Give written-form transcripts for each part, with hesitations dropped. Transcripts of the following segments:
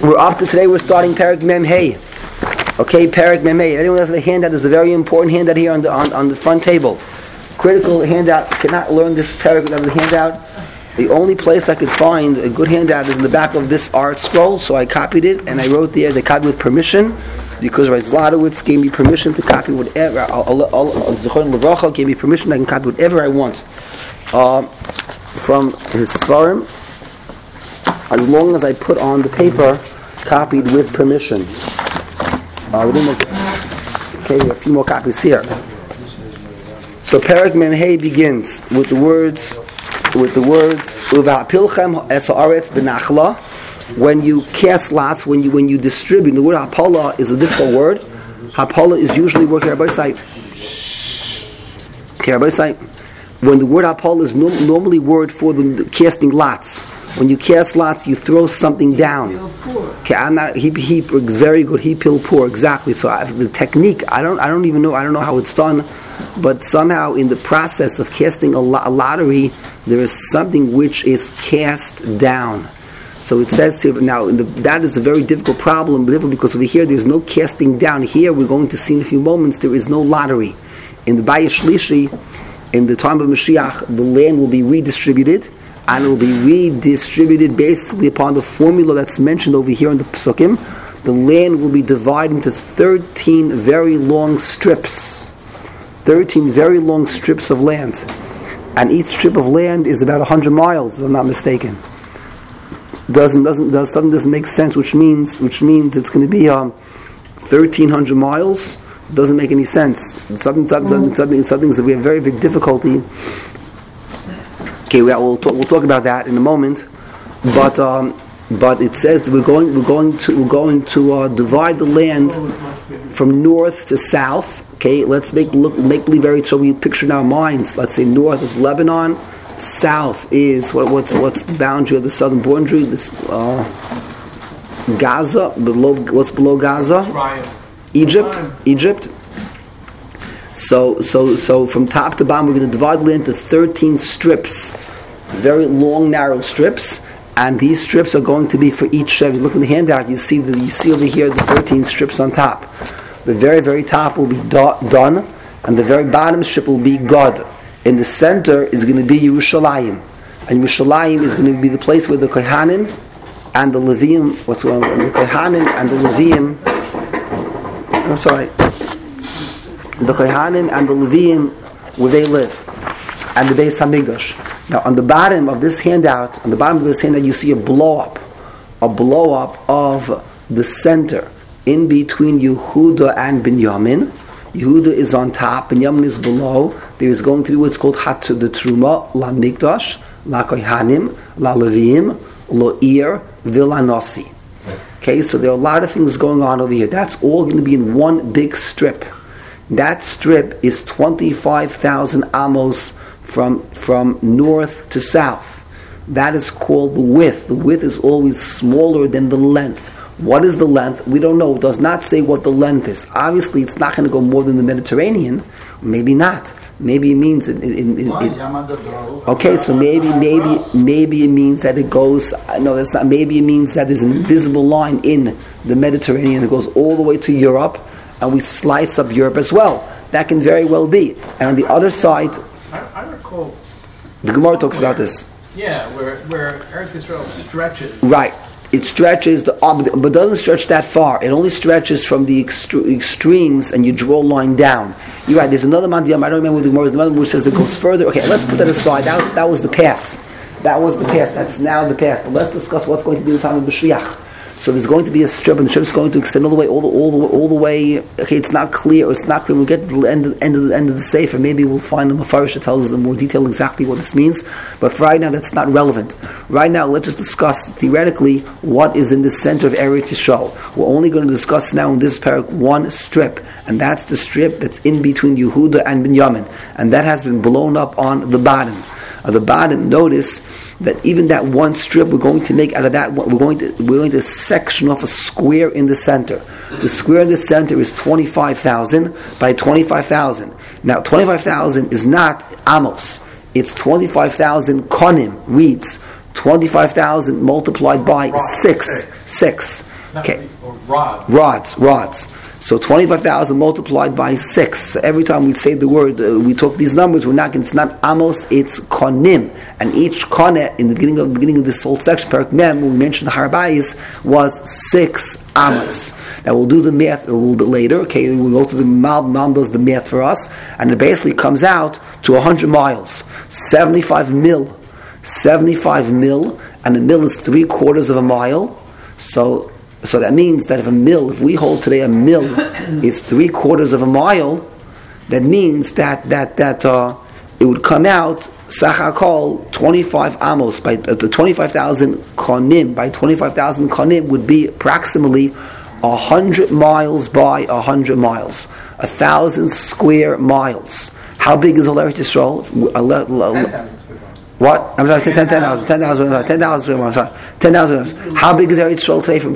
We're up to today. We're starting Perek Mem Hey. Okay, Perek Mem Hey. Anyone has a handout? There's a very important handout here on the front table. Critical handout. Cannot learn this Perek without the handout. The only place I could find a good handout is in the back of this art scroll. So I copied it and I wrote there. They copied with permission because Rabbi Zlotowitz gave me permission to copy whatever. Zichron Levracha gave me permission. I can copy whatever I want from his Svarim, as long as I put on the paper copied with permission. We have a few more copies here. So Perek Mem Hey begins with the words Uva'apilchem es haaretz b'nachla. When you cast lots, when you distribute, the word hapala is a difficult word. Hapala is usually working Rabbi Site. When the word hapala is normally word for the casting lots. When you cast lots, you throw something down. Okay, he is very good. He pil poor, exactly. So the technique, I don't know how it's done, but somehow in the process of casting a lottery, there is something which is cast down. So it says here now that is a very difficult problem, because over here there's no casting down. Here we're going to see in a few moments there is no lottery. In the Bayis Shlishi, in the time of Mashiach, the land will be redistributed. And it will be redistributed basically upon the formula that's mentioned over here in the Pesukim. The land will be divided into 13 very long strips. 13 very long strips of land. And each strip of land is about 100 miles, if I'm not mistaken. Doesn't make sense, which means it's going to be 1,300 miles. Doesn't make any sense. Something that we have very big difficulty. Okay, we'll talk about that in a moment, but it says that we're going to divide the land from north to south. Okay, let's make believe very so we picture in our minds. Let's say north is Lebanon, south is what's the boundary of the southern boundary? This Gaza. What's below Gaza? Egypt. So from top to bottom, we're going to divide the land into 13 strips, very long, narrow strips, and these strips are going to be for each shev. You look in the handout, you see over here the 13 strips on top. The very, very top will be done, and the very bottom strip will be God. In the center is going to be Yerushalayim, and Yerushalayim is going to be the place where the Kohanim and the Levim, the Kohanim and the Levim. The Kohanim and the Levim, where they live, and the Beis Hamikdash. Now, on the bottom of this handout, you see a blow up of the center in between Yehuda and Binyamin. Yehuda is on top, Binyamin is below. There is going to be what's called the Truma, La Mikdash, La Kohanim, La Levim, Lo Ir, Vila Nasi. Okay, so there are a lot of things going on over here. That's all going to be in one big strip. That strip is 25,000 amos from north to south. That is called the width. The width is always smaller than the length. What is the length? We don't know. It does not say what the length is. Obviously, it's not going to go more than the Mediterranean. Maybe not. Maybe it means okay, so maybe it means that it goes. No, that's not. Maybe it means that there's an invisible line in the Mediterranean. It goes all the way to Europe, and we slice up Europe as well. That can very well be. And on the other side, I recall the Gemara talks about this. Yeah, where Eretz Yisrael stretches. Right. It stretches, but doesn't stretch that far. It only stretches from the extremes, and you draw a line down. You're right. There's another mandiyam. I don't remember what the Gemara is. Another which says it goes further. Okay, let's put that aside. That was the past. That was the past. That's now the past. But let's discuss what's going to be the time of Mashiach. So there's going to be a strip, and the strip is going to extend all the way. Okay, it's not clear. We'll get to the end of the sefer. Maybe we'll find a mafarish that tells us in more detail exactly what this means. But for right now, that's not relevant. Right now, let's just discuss theoretically what is in the center of Eretz Yisrael. We're only going to discuss now in this parak one strip, and that's the strip that's in between Yehuda and Binyamin, and that has been blown up on the bottom. At the bottom, notice that even that one strip we're going to make out of that one, we're going to section off a square in the center. The square in the center is 25,000 by 25,000. Now 25,000 is not amos. It's 25,000 konim, reeds. 25,000 multiplied by 6. Okay. Or rods. Rods. So 25,000 multiplied by 6. So every time we say the word, we talk these numbers, it's not amos, it's konim. And each kone, in the beginning of this whole section, Perek Mem, when we mentioned the Harbayis, was 6 amos. Now we'll do the math a little bit later. Okay, we'll go to the Malbim does the math for us, and it basically comes out to 100 miles, 75 mil, and a mil is 3/4 of a mile. So that means that if we hold today a mil is 3/4 of a mile, that means that it would come out Sachakol 25 amos by 25,000 konim. By 25,000 konim would be approximately 100 miles by 100 miles, 1,000 square miles. How big is Eretz Yisrael? 10,000. What? I'm sorry, 10,000 square miles. 10,000. How big is Eretz Yisrael today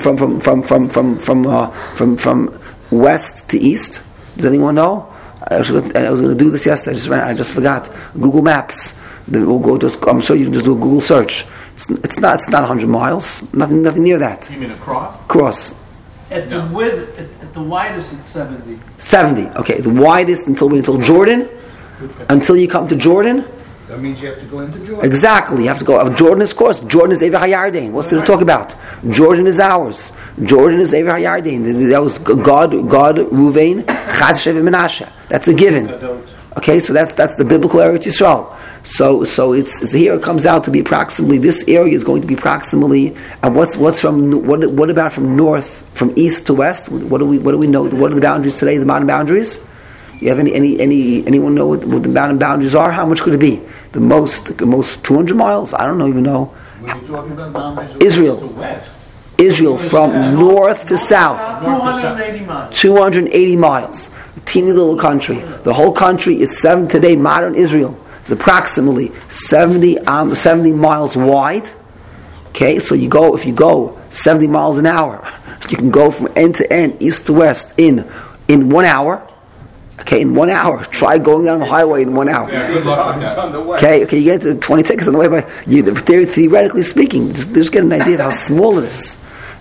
from west to east? Does anyone know? I was going to do this yesterday. I just forgot. Google Maps. I'm sure you can just do a Google search. It's not 100 miles. Nothing near that. You mean across? Cross. At the width, at the widest, it's 70. 70. Okay, the widest until Jordan. Until you come to Jordan. That means you have to go into Jordan. Exactly, you have to go. Jordan is course. Jordan is Ever HaYarden. What's there to talk about? Jordan is ours. Jordan is Ever HaYarden. That was God, Ruvain, Chad, Shevet, Menashe. That's a given. Okay, so that's the biblical Eretz Yisrael. So it's here. It comes out to be approximately. This area is going to be approximately. And what about from north, from east to west? What do we know? What are the boundaries today? The modern boundaries. You have anyone know what the boundaries are? How much could it be? The most 200 miles? I don't even know. When you're talking about boundaries, Israel. To west. Israel from north to south. 280 miles. 280 miles. A teeny little country. The whole country is today. Modern Israel is approximately 70 miles wide. Okay, so if you go 70 miles an hour, you can go from end to end, east to west in 1 hour. Okay, in 1 hour. Try going down the highway in 1 hour. Yeah, good luck with that. Okay, you get to 20 seconds on the way, but theoretically speaking, just get an idea of how small it is.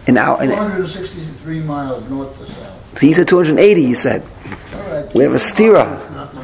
263 miles north to south. So he said 280, he said. All right. We have a stira.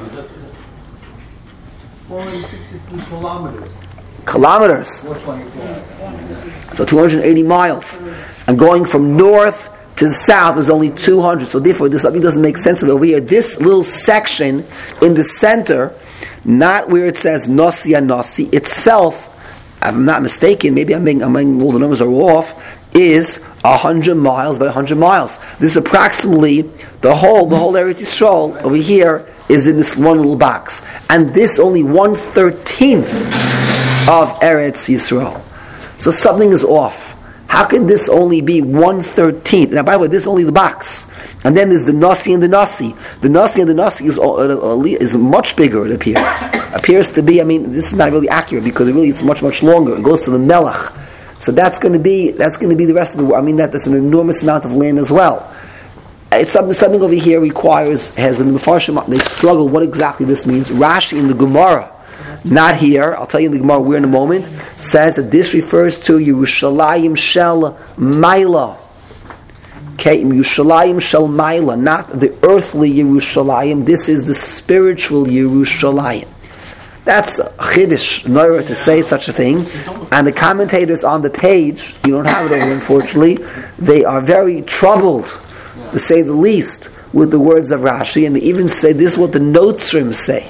452 kilometers. Kilometers. 424. So 280 miles. And going from north to the south is only 200. So therefore, something doesn't make sense of it over here. This little section in the center, not where it says Nasi and Nasi, itself, if I'm not mistaken, maybe all the numbers are off, is 100 miles by 100 miles. This is approximately the whole Eretz Yisrael over here is in this one little box. And this only 1/13 of Eretz Yisrael. So something is off. How can this only be 1/13? Now, by the way, this is only the box. And then there's the Nasi and the Nasi. The Nasi and the Nasi is much bigger, it appears. Appears to be, this is not really accurate because it's much, much longer. It goes to the Melech. So that's going to be the rest of the world. That's an enormous amount of land as well. It's something over here has been the Mefarshim, they struggle what exactly this means. Rashi in the Gemara, not here, I'll tell you in the Gemara where in a moment, says that this refers to Yerushalayim Shel Maila. Okay, Yerushalayim Shel Maila, not the earthly Yerushalayim. This is the spiritual Yerushalayim. That's Chiddush, Noira, to say such a thing. And the commentators on the page, you don't have it over, unfortunately, they are very troubled, to say the least, with the words of Rashi, and they even say this is what the Notzrim say.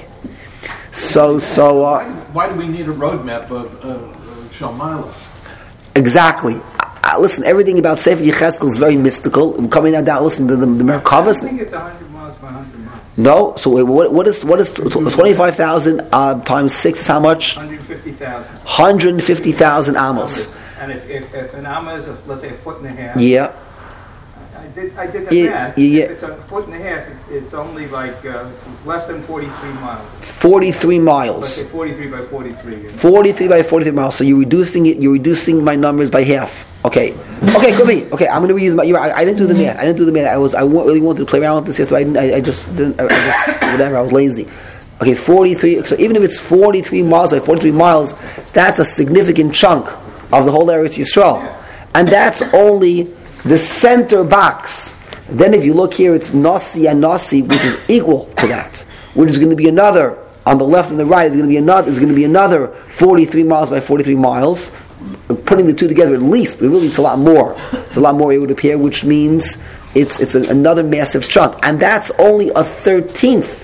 Why do we need a roadmap of Shalmaila? Exactly. Listen, everything about Sefer Yechezkel is very mystical. I'm coming down. Listen to the Merkavas. I think it's 100 miles by 100 miles. No. So what is 25,000 times 6 is how much? 150,000. 150,000 amos. And if an amma is let's say a foot and a half. Yeah. I did the math. Yeah. If it's a foot and a half, it's only like less than 43 miles. 43 miles. Let's say 43 by 43. 43 by 43 miles. So you're reducing my numbers by half. Okay, could be. Okay, I'm going to reuse my. I didn't do the math. I really wanted to play around with this yesterday. I just didn't. Whatever. I was lazy. Okay, 43. So even if it's 43 miles by 43 miles, that's a significant chunk of the whole Eretz Yisrael, and that's only the center box. Then if you look here, it's Nasi and Nasi, which is equal to that, which is going to be another, on the left and the right, is going to be another 43 miles by 43 miles. Putting the two together, at least, but really it's a lot more. It's a lot more, it would appear, which means it's another massive chunk. And that's only a 1/13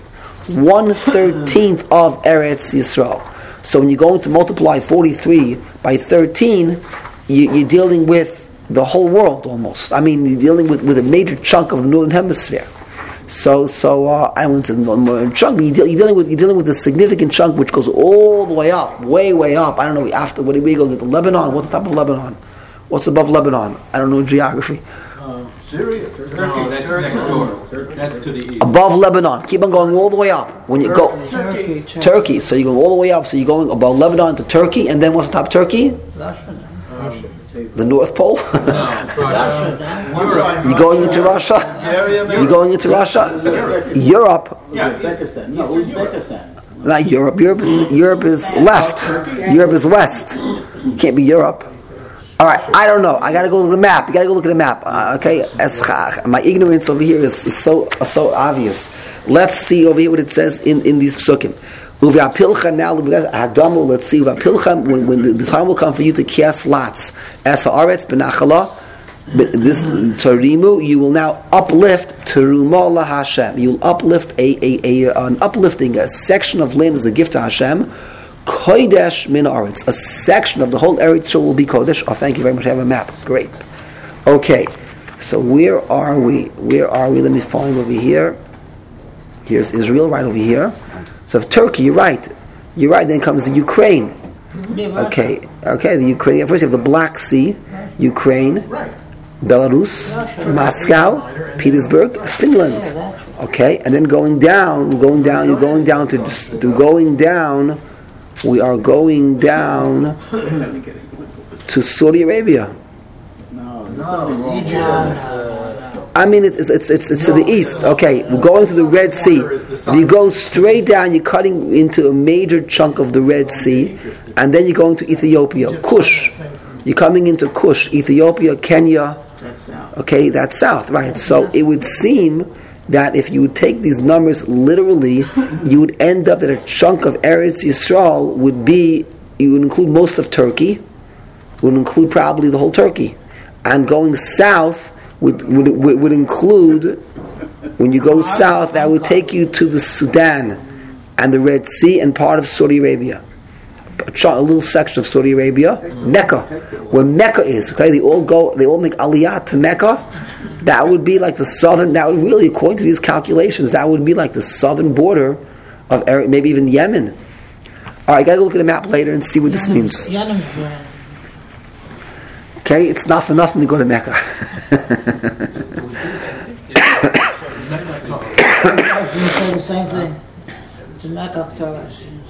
of Eretz Yisrael. So when you're going to multiply 43 by 13, you're dealing with the whole world almost. I mean, you're dealing with a major chunk of the northern hemisphere. So I don't want to know chunk, but you're dealing with a significant chunk which goes all the way up, way up. I don't know after what do we go get the Lebanon? What's the top of Lebanon? What's above Lebanon? I don't know geography. Syria. No, that's next door. That's to the east. Above Lebanon, keep on going all the way up. When you go Turkey, so you go all the way up. So you're going above Lebanon to Turkey, and then what's the top of Turkey? Russia. The North Pole. Russia. You're going into Russia. You're going into Russia. Europe. Yeah, Uzbekistan. No, Uzbekistan. Not Europe. Europe is left. Europe is west. Can't be Europe. All right, I don't know. I got to go look at the map. You got to go look at the map. Okay, my ignorance over here is so obvious. Let's see over here what it says in these psukim. Now, let's see. When the time will come for you to cast lots, as haaretz benachala, this tarimu, you will now uplift teruma la Hashem. You'll uplift an uplifting a section of land as a gift to Hashem. Kodesh min aretz, a section of the whole Eretz will be kodesh. Oh, thank you very much. I have a map. Great. Okay, so where are we? Let me find over here. Here's Israel right over here. So if Turkey, you're right. Then comes the Ukraine. Okay, the Ukraine. First you have the Black Sea, Ukraine, Belarus, Moscow, Petersburg, Finland. Okay, and then going down. We are going down to Saudi Arabia. No, Egypt. I mean, it's to the east. Okay, we're going to the Red Sea. You go straight down. You're cutting into a major chunk of the Red Sea, and then you're going to Ethiopia, Kush. You're coming into Kush, Ethiopia, Kenya. Okay, that's south, right? So it would seem that if you would take these numbers literally, you would end up that a chunk of Eretz Yisrael would include most of Turkey, would include probably the whole Turkey, and going south would include, when you go south, that would take you to the Sudan and the Red Sea and part of Saudi Arabia, a little section of Saudi Arabia, Mecca, where Mecca is. Okay, they all make aliyah to Mecca. That would be like the southern. That would really, according to these calculations, that would be like the southern border of maybe even Yemen. All right, I got to look at the map later and see what this means. Okay, it's not for nothing to go to Mecca. I was going to say the same thing. It's a Mecca Torah.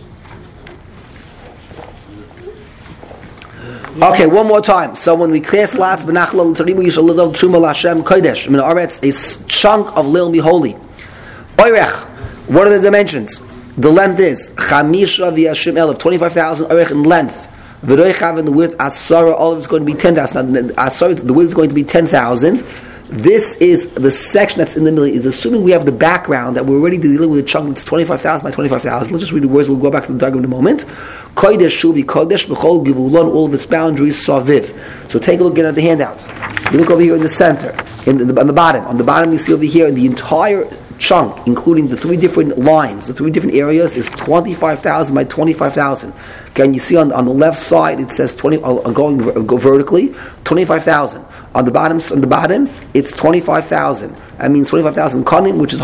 Okay, one more time. So when we cast lots, benachlal tarimu yishal lidol truma l'Hashem kodesh min haaretz, a chunk of lil miholy. Oirech, what are the dimensions? The length is chamisha v'yashim elef, 25,000 oirech in length. V'roichav in the width, asara, all of it's going to be 10,000. Asara, the width is going to be 10,000. This is the section that's in the middle. Is assuming we have the background that we're already dealing with a chunk that's 25,000 by 25,000. Let's just read the words. We'll go back to the diagram in a moment. Kodesh shul be kodesh b'chol givulon, all of its boundaries saviv. So take a look again at the handout. You look over here in the center, on the bottom. On the bottom, you see over here the entire chunk, including the three different lines, the three different areas, is 25,000 by 25,000. Okay, and you see on the left side it says go vertically 25,000. On the bottom, it's 25,000. That means 25,000 konim, which is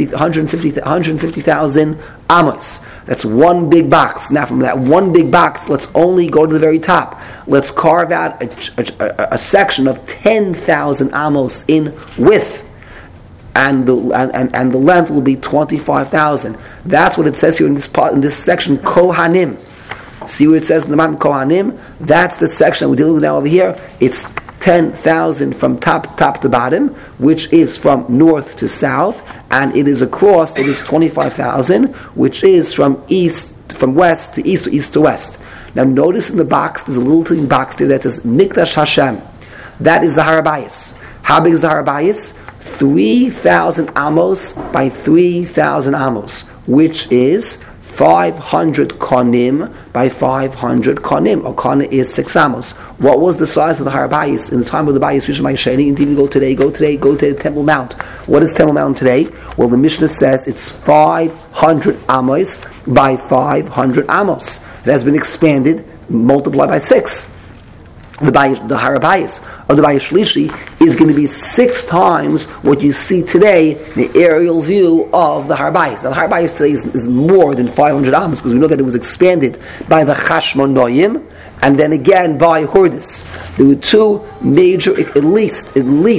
150,000 amos. That's one big box. Now, from that one big box, let's only go to the very top. Let's carve out a section of 10,000 amos in width, and the length will be 25,000. That's what it says here in this part, in this section, Kohanim. See what it says in the Mount Kohanim? That's the section that we're dealing with now over here. It's 10,000 from top to bottom, which is from north to south, and it is across. It is 25,000, which is from west to east, or east to west. Now, notice in the box, there's a little tiny box there that says Mikdash Hashem. That is the Har HaBayis. How big is the Har Bayis? 3,000 amos by 3,000 amos, which is 500 konim by 500 konim. A kona is 6 amos. What was the size of the Har Bayis in the time of the Bayis Rishon Sheni? Indeed, go to the Temple Mount. What is Temple Mount today? Well, the Mishnah says it's 500 amos by 500 amos. It has been expanded, multiplied by 6. The Har Bayis of the Bayis Shlishi is going to be 6 times what you see today, the aerial view of the Har Bayis. Now, the Har Bayis today is more than 500 amos, because we know that it was expanded by the Chashmonoyim, and then again by Hordis. There were 2 major, at least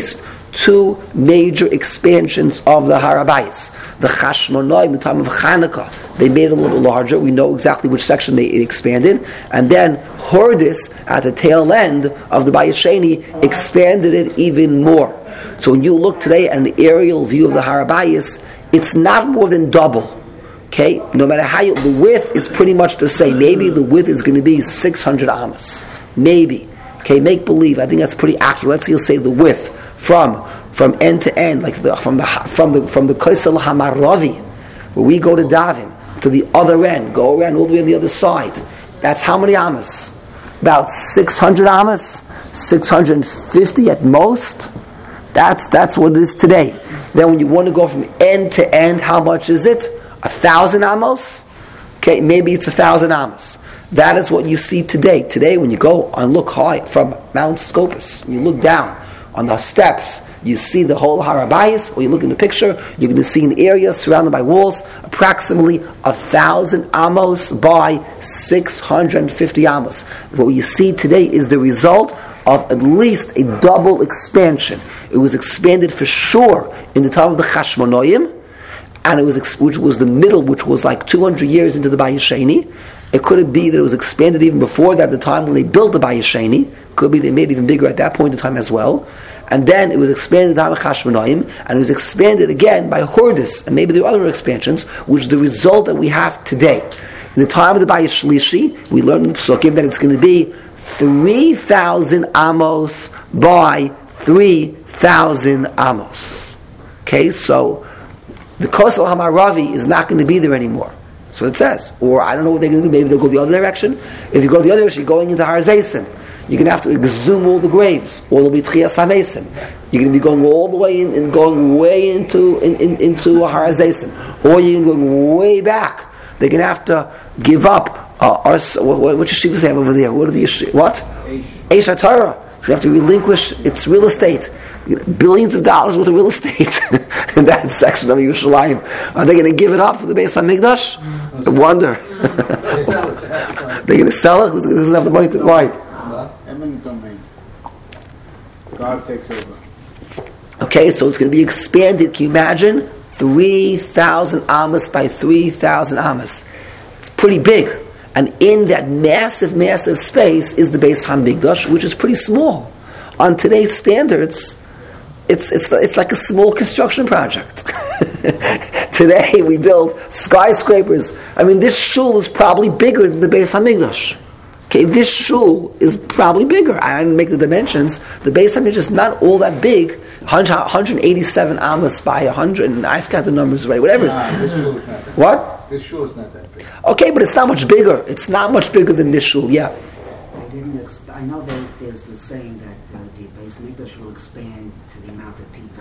2 major expansions of the Har Bayis. The Chashmonoim, in the time of Chanukah, they made it a little larger. We know exactly which section they expanded. And then Hordis, at the tail end of the Bayis Sheni, expanded it even more. So when you look today at an aerial view of the Har Bayis, it's not more than double. Okay? No matter how the width is pretty much the same. Maybe the width is going to be 600 amos. Maybe. Okay, make believe. I think that's pretty accurate. Let's say the width from end to end, like from the Kosel Hamaravi, where we go to Davin, to the other end, go around all the way on the other side. That's how many amos? About 600 amos, 650 at most. That's what it is today. Then when you want to go from end to end, how much is it? 1,000 amos? Okay, maybe it's 1,000 amos. That is what you see today. Today, when you go and look high from Mount Scopus, you look down on the steps, you see the whole Har Bayis, or you look in the picture, you're going to see an area surrounded by walls, approximately 1,000 amos by 650 amos. What you see today is the result of at least a double expansion. It was expanded for sure in the time of the Chashmonoim, and it was which was the middle, which was like 200 years into the Bayis Sheni. It could be that it was expanded even before that, the time when they built the Bayis Sheni. Could be they made it even bigger at that point in time as well. And then it was expanded in the time of Chashmonaim, and it was expanded again by Hordis, and maybe there are other expansions, which is the result that we have today. In the time of the Bayis Shlishi, we learned in the Psukim that it's going to be 3,000 amos by 3,000 amos. Okay, so the Kosel Hamaravi is not going to be there anymore. That's what it says. Or I don't know what they're going to do. Maybe they'll go the other direction. If you go the other direction, you're going into Har Zaysim. You're going to have to exhume all the graves, or there'll be Tchias HaMesim. You're going to be going all the way in and going way into Har Zaysim, or you're going way back. They're going to have to give up. What yeshivas have over there? What are the yeshivas? What? Eish HaTorah. So you have to relinquish its real estate. Billions of dollars worth of real estate in that section of Yerushalayim. Are they going to give it up for the Beis HaMikdash? I wonder. They're going to sell it? Who doesn't have the money to buy it? God takes over. Okay, so it's going to be expanded. Can you imagine? 3,000 amos by 3,000 amos. It's pretty big. And in that massive, massive space is the Beis HaMikdash, which is pretty small. On today's standards, it's like a small construction project. Today we build skyscrapers. I mean, this shul is probably bigger than the Beis HaMikdash. Okay, this shul is probably bigger. I didn't make the dimensions. The Beis HaMikdash is not all that big. 187 amos by 100, and I've got the numbers right. Whatever. This shul is not that big. What? This shul is not that big. Okay, but it's not much bigger. It's not much bigger than this shul. Yeah. I know that there's the saying that the Beis Mikdash will expand to the amount of people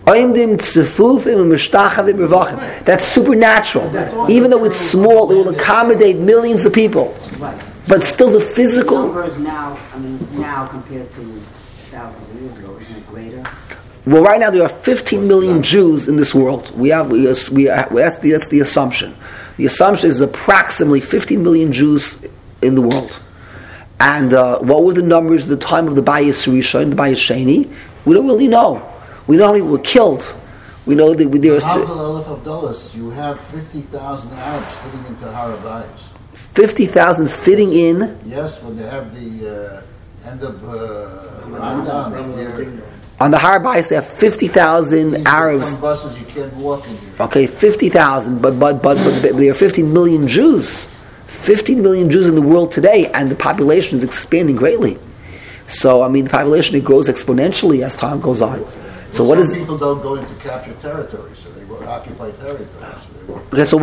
that. That's supernatural. Even though it's small, it will accommodate millions of people. Right. But still, the physical numbers now compared to thousands of years ago, isn't it greater? Well, right now there are 15 million Jews in this world. That's the assumption. The assumption is approximately 15 million Jews in the world. And what were the numbers at the time of the Bayis Rishon, the Bayis Sheni? We don't really know. We know how many were killed. We know that there was. You have 50,000 Arabs fitting into Har Bayis. 50,000 fitting in. Yes, when they have the end of Ramadan. On the Har Bayis, they have 50,000 Arabs. On buses, you can't walk in here. Okay, 50,000, but there are 15 million Jews. 15 million Jews in the world today, and the population is expanding greatly. So, I mean, the population, it grows exponentially as time goes on. So what is... Some people don't go into captured territory, so they will occupy territory. Okay, so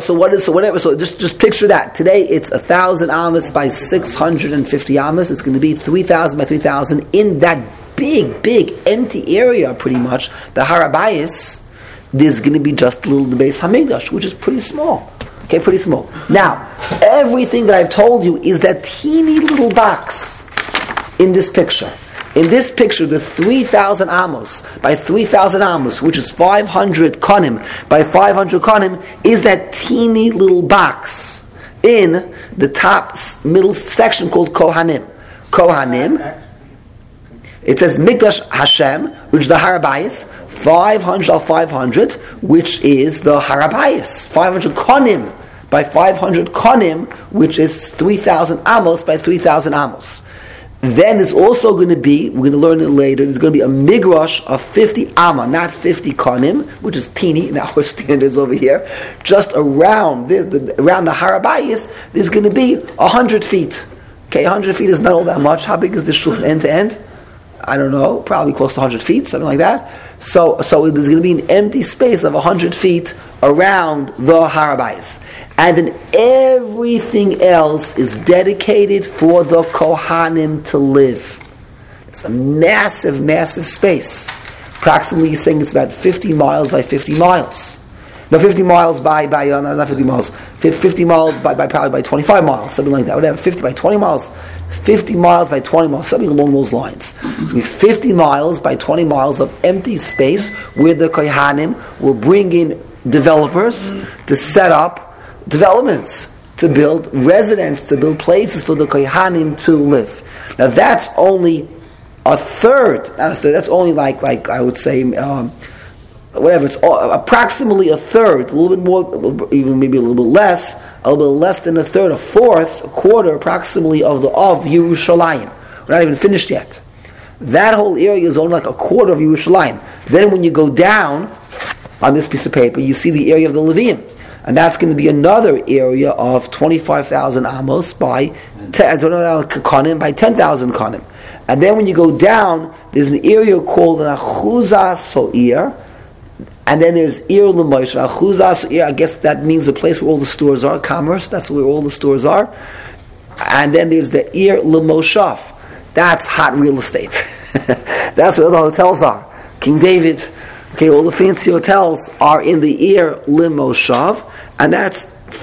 just picture that. Today it's 1,000 amas by 650 amas. It's going to be 3,000 by 3,000 in that big empty area, pretty much. The Har HaBayis, there's going to be just a little the Beis Hamikdash, which is pretty small. Okay, pretty small. Now, everything that I've told you is that teeny little box in this picture. In this picture, the 3,000 amos by 3,000 amos, which is 500 konim by 500 konim, is that teeny little box in the top middle section called Kohanim. Kohanim, it says Mikdash Hashem, which is the Har HaBayis, 500 al 500, which is the Har HaBayis, 500 konim by 500 konim, which is 3,000 amos by 3,000 amos. Then there's also going to be, we're going to learn it later, there's going to be a migrash of 50 amma, not 50 konim, which is teeny in our standards over here. Just around around the Har HaBayis, there's going to be 100 feet. Okay, 100 feet is not all that much. How big is the shul from end to end? I don't know, probably close to 100 feet, something like that. So there's going to be an empty space of 100 feet around the Har HaBayis. And then everything else is dedicated for the Kohanim to live. It's a massive, massive space. Approximately, he's saying it's about 50 miles by 50 miles. No, 50 miles by not 50 miles. 50 miles by probably by 25 miles, something like that. Whatever, 50 by 20 miles. 50 miles by 20 miles, something along those lines. It's going to be 50 miles by 20 miles of empty space where the Kohanim will bring in developers to set up developments, to build residents, to build places for the Kohanim to live. Now that's only a third, not a third, that's only like I would say, whatever, it's approximately a third, a little bit more, even maybe a little bit less than a third, a fourth, a quarter approximately of Yerushalayim. We're not even finished yet. That whole area is only like a quarter of Yerushalayim. Then when you go down on this piece of paper, you see the area of the Leviim. And that's going to be another area of 25,000 amos by 10,000 konim. And then when you go down, there's an area called an Achuzah So'ir, and then there's Ir L'Moshe. Achuzah So'ir, I guess that means the place where all the stores are, commerce, that's where all the stores are. And then there's the Ir L'Moshav. That's hot real estate. That's where the hotels are. King David, okay, all the fancy hotels are in the Ir L'Moshav, and that's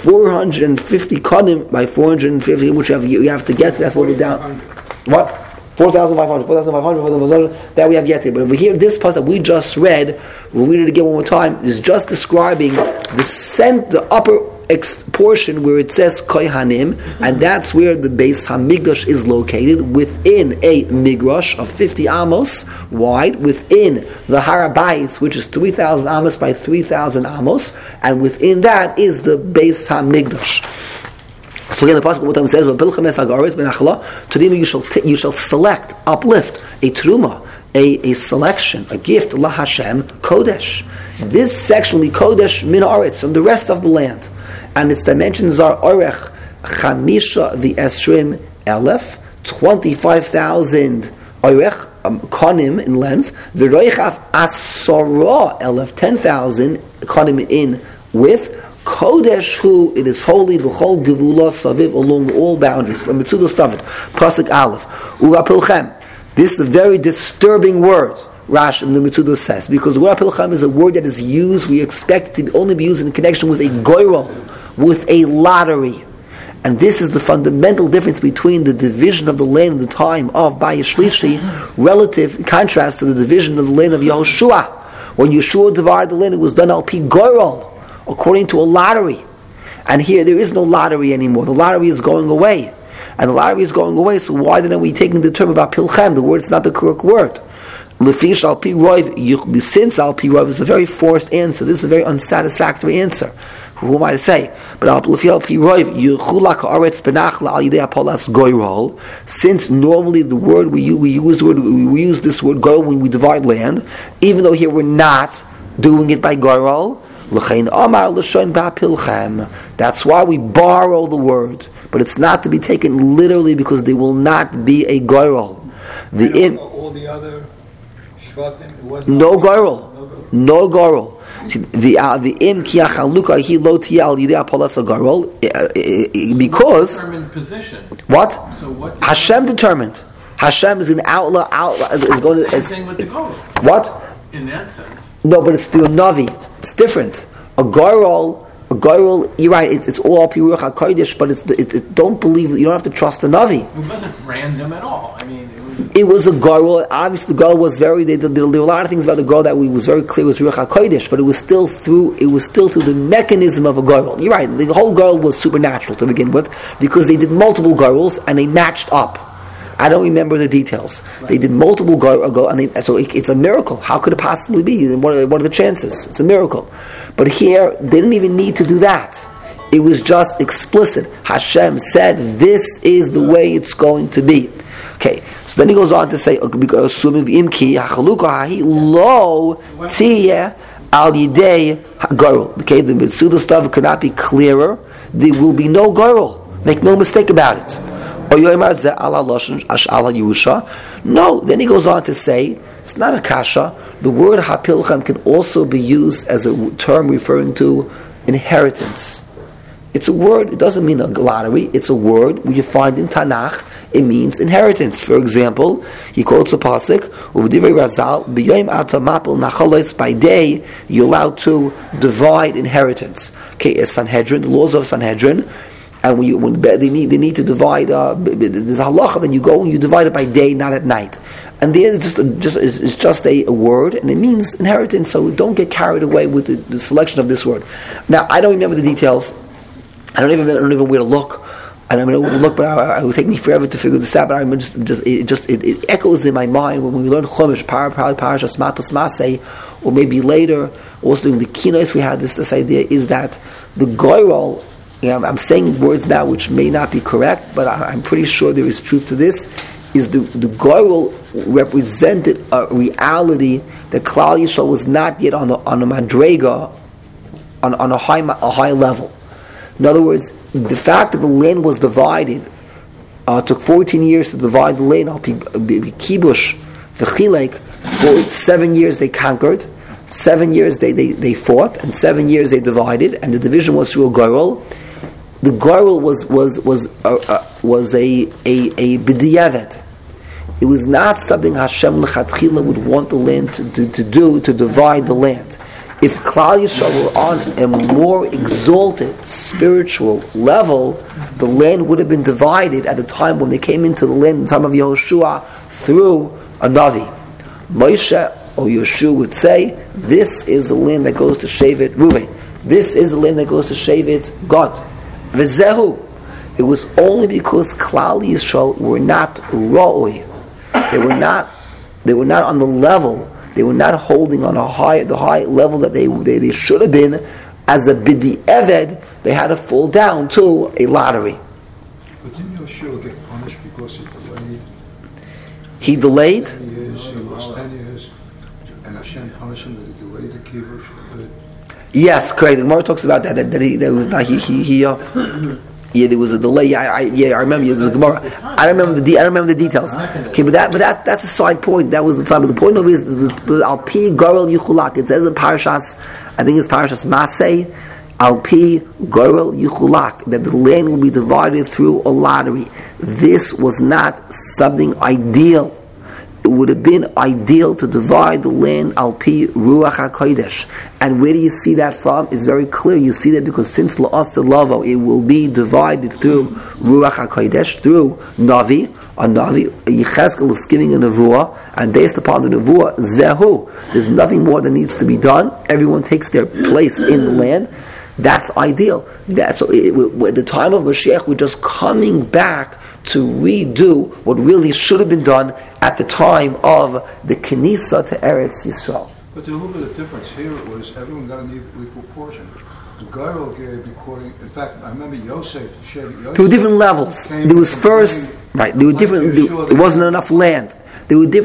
450 konim by 450, which you have to get to. That's a little bit down. What? 4,500, that we have yet to. But over here, this part that we just read, we'll read it again one more time, is just describing the upper portion where it says Kohanim, and that's where the Beis Hamikdash is located, within a migrash of 50 amos wide, within the Har HaBayis, which is 3,000 amos by 3,000 amos, and within that is the Beis Hamikdash. So again, the Pasuk what time says, today you shall select, uplift a truma, a selection, a gift, La Hashem, Kodesh. This section will be Kodesh min Aretz, from the rest of the land. And its dimensions are Orech Chamisha the Esrim Elef, 25,000 Orech Konim in length, V'roichav Asara Elef, 10,000 Konim in width, Kodesh hu, it is holy, b'chol gevula saviv, along all boundaries. L'mitzudos David, Pasuk Aleph, Urapilchem. This is a very disturbing word, Rash in the Mitzudos says, because Urapilchem is a word that is used, we expect it to only be used in connection with a goyrel, with a lottery. And this is the fundamental difference between the division of the land in the time of Bayis Shlishi, relative, in contrast to the division of the land of Yehoshua. When Yeshua divided the land, it was done al pi goyrel, according to a lottery. And here there is no lottery anymore. The lottery is going away. And the lottery is going away, so why then are we taking the term about pilchem? The word is not the correct word. Lefish al pi roiv, since al pi roiv is a very forced answer. This is a very unsatisfactory answer. Who am I to say? But al pi roiv, yuchulak haaretz benachla al yidei apolas goyrol. Since normally the word we use this word goyrol when we divide land, even though here we're not doing it by goyrol. That's why we borrow the word, but it's not to be taken literally because there will not be a goyrol. All the other shvatim, it wasn't no Goral. The im ki achaluka he lo tia al yidei apolas Goral because determined position. what? So what? Hashem determined. Hashem is an outlaw is going to. Same thing with the goal. What? In that sense. No, but it's through a Navi. It's different. A Goral, you're right, it's all up Ruach HaKodesh, but don't believe, you don't have to trust a Navi. It wasn't random at all. I mean, It was a Goral. Obviously, the Goral was very, there were a lot of things about the Goral that was very clear was Ruach HaKodesh, but it was still through the mechanism of a Goral. You're right, the whole Goral was supernatural to begin with, because they did multiple Gorals and they matched up. I don't remember the details. They did multiple so it's a miracle. How could it possibly be? What are the chances? It's a miracle. But here, they didn't even need to do that. It was just explicit. Hashem said, this is the way it's going to be. Okay, so then he goes on to say, assuming imki hachaluka hahi lo tiyeh al yidei garul. Okay, the Mitzudah stuff could not be clearer. There will be no garul. Make no mistake about it. No, then he goes on to say, it's not a kasha. The word hapilchem can also be used as a term referring to inheritance. It's a word, it doesn't mean a lottery, it's a word you find in Tanakh, it means inheritance. For example, he quotes a pasuk, by day, you're allowed to divide inheritance. Okay, as Sanhedrin, the laws of Sanhedrin, and when they need to divide, there's a halacha, then you go and you divide it by day, not at night. And there it's just a word, and it means inheritance. So don't get carried away with the selection of this word. Now, I don't remember the details. I don't even know where to look. I don't know where to look, but it would take me forever to figure this out. But it echoes in my mind when we learn Chumash, Parashas Matos Masei, or maybe later, also during the keynotes we had this idea is that the Goyrol. I'm saying words now which may not be correct, but I'm pretty sure there is truth to this, is the Goyrol represented a reality that Klal Yisrael was not yet on a madrega, on a high level. In other words, the fact that the land was divided, took 14 years to divide the land, Kibush, V'chilek, for 7 years they conquered, 7 years they fought, and 7 years they divided, and the division was through a Goyrol. The Goyrol was a b'diavad. It was not something Hashem l'chatchila would want the land to do, to divide the land. If Klal Yisrael were on a more exalted spiritual level, the land would have been divided at the time when they came into the land, in the time of Yehoshua, through a Navi. Moshe or Yeshua would say, this is the land that goes to Shevet Ruvain. This is the land that goes to Shevet Gad. V'zehu. It was only because Klal Yisrael were not ra'oi. They were not on the level. They were not holding on the high level that they should have been. As a bidi eved, they had to fall down to a lottery. But didn't Yeshua get punished because he delayed? He delayed? 10 years, he lost 10 years, and Hashem punished him that he delayed the kibush. Yes, correct. The Gemara talks about that there was not there was a delay. I remember the Gemara. I don't remember the details. Okay, but that's a side point. That was the time. But the point of it is the Alpi Gorel Yuchulak. It says in Parashas, I think it's Parashas Masei, Alpi Gorel Yuchulak, that the land will be divided through a lottery. This was not something ideal. It would have been ideal to divide the land Alpi Ruach HaKodesh. And where do you see that from? It's very clear. You see that because since La'as Lavo, it will be divided through Ruach HaKodesh, through Navi. A Navi, Yechezkel is giving a Nevuah, and based upon the Nevuah, Zehu. There's nothing more that needs to be done. Everyone takes their place in the land. That's ideal. At the time of Mashiach, we're just coming back to redo what really should have been done at the time of the Kenisa to Eretz Yisrael. But there's a little bit of difference. Here it was everyone got an equal portion. The Goyrol gave according. In fact, I remember Yosef. There were different levels. There was first, right? There were different. There wasn't enough land. There was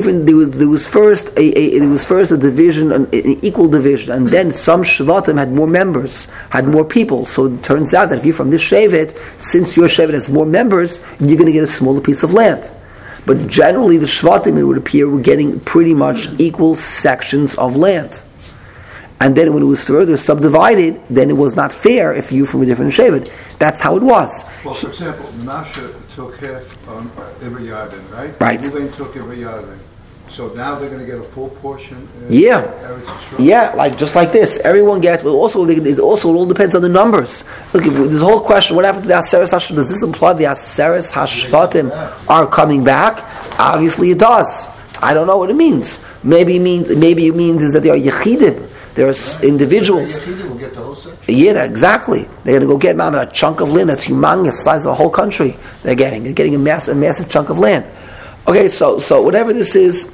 first a division, an equal division, and then some shvatim had more members, had more people. So it turns out that if you're from this shevet, since your shevet has more members, you're going to get a smaller piece of land. But generally, the Shvatim, it would appear, were getting pretty much equal sections of land. And then when it was further subdivided, then it was not fair if you from a different Shevet. That's how it was. Well, for example, Menashe took half on every Yarden, right? Right. Reuven took every Yarden. So now they're going to get a full portion. Yeah. Eretz Yisrael? Yeah, like just like this. Everyone gets, but also it all depends on the numbers. Look, this whole question, what happened to the Aseres Hashvatim? Does this imply the Aseres Hashvatim are coming back? Obviously it does. I don't know what it means. Maybe it means is that they are Yechidim. There are individuals. Yechidim will get the whole section. Yeah, exactly. They're going to go get a chunk of land that's humongous, size of the whole country. They're getting a massive chunk of land. Okay, so whatever this is,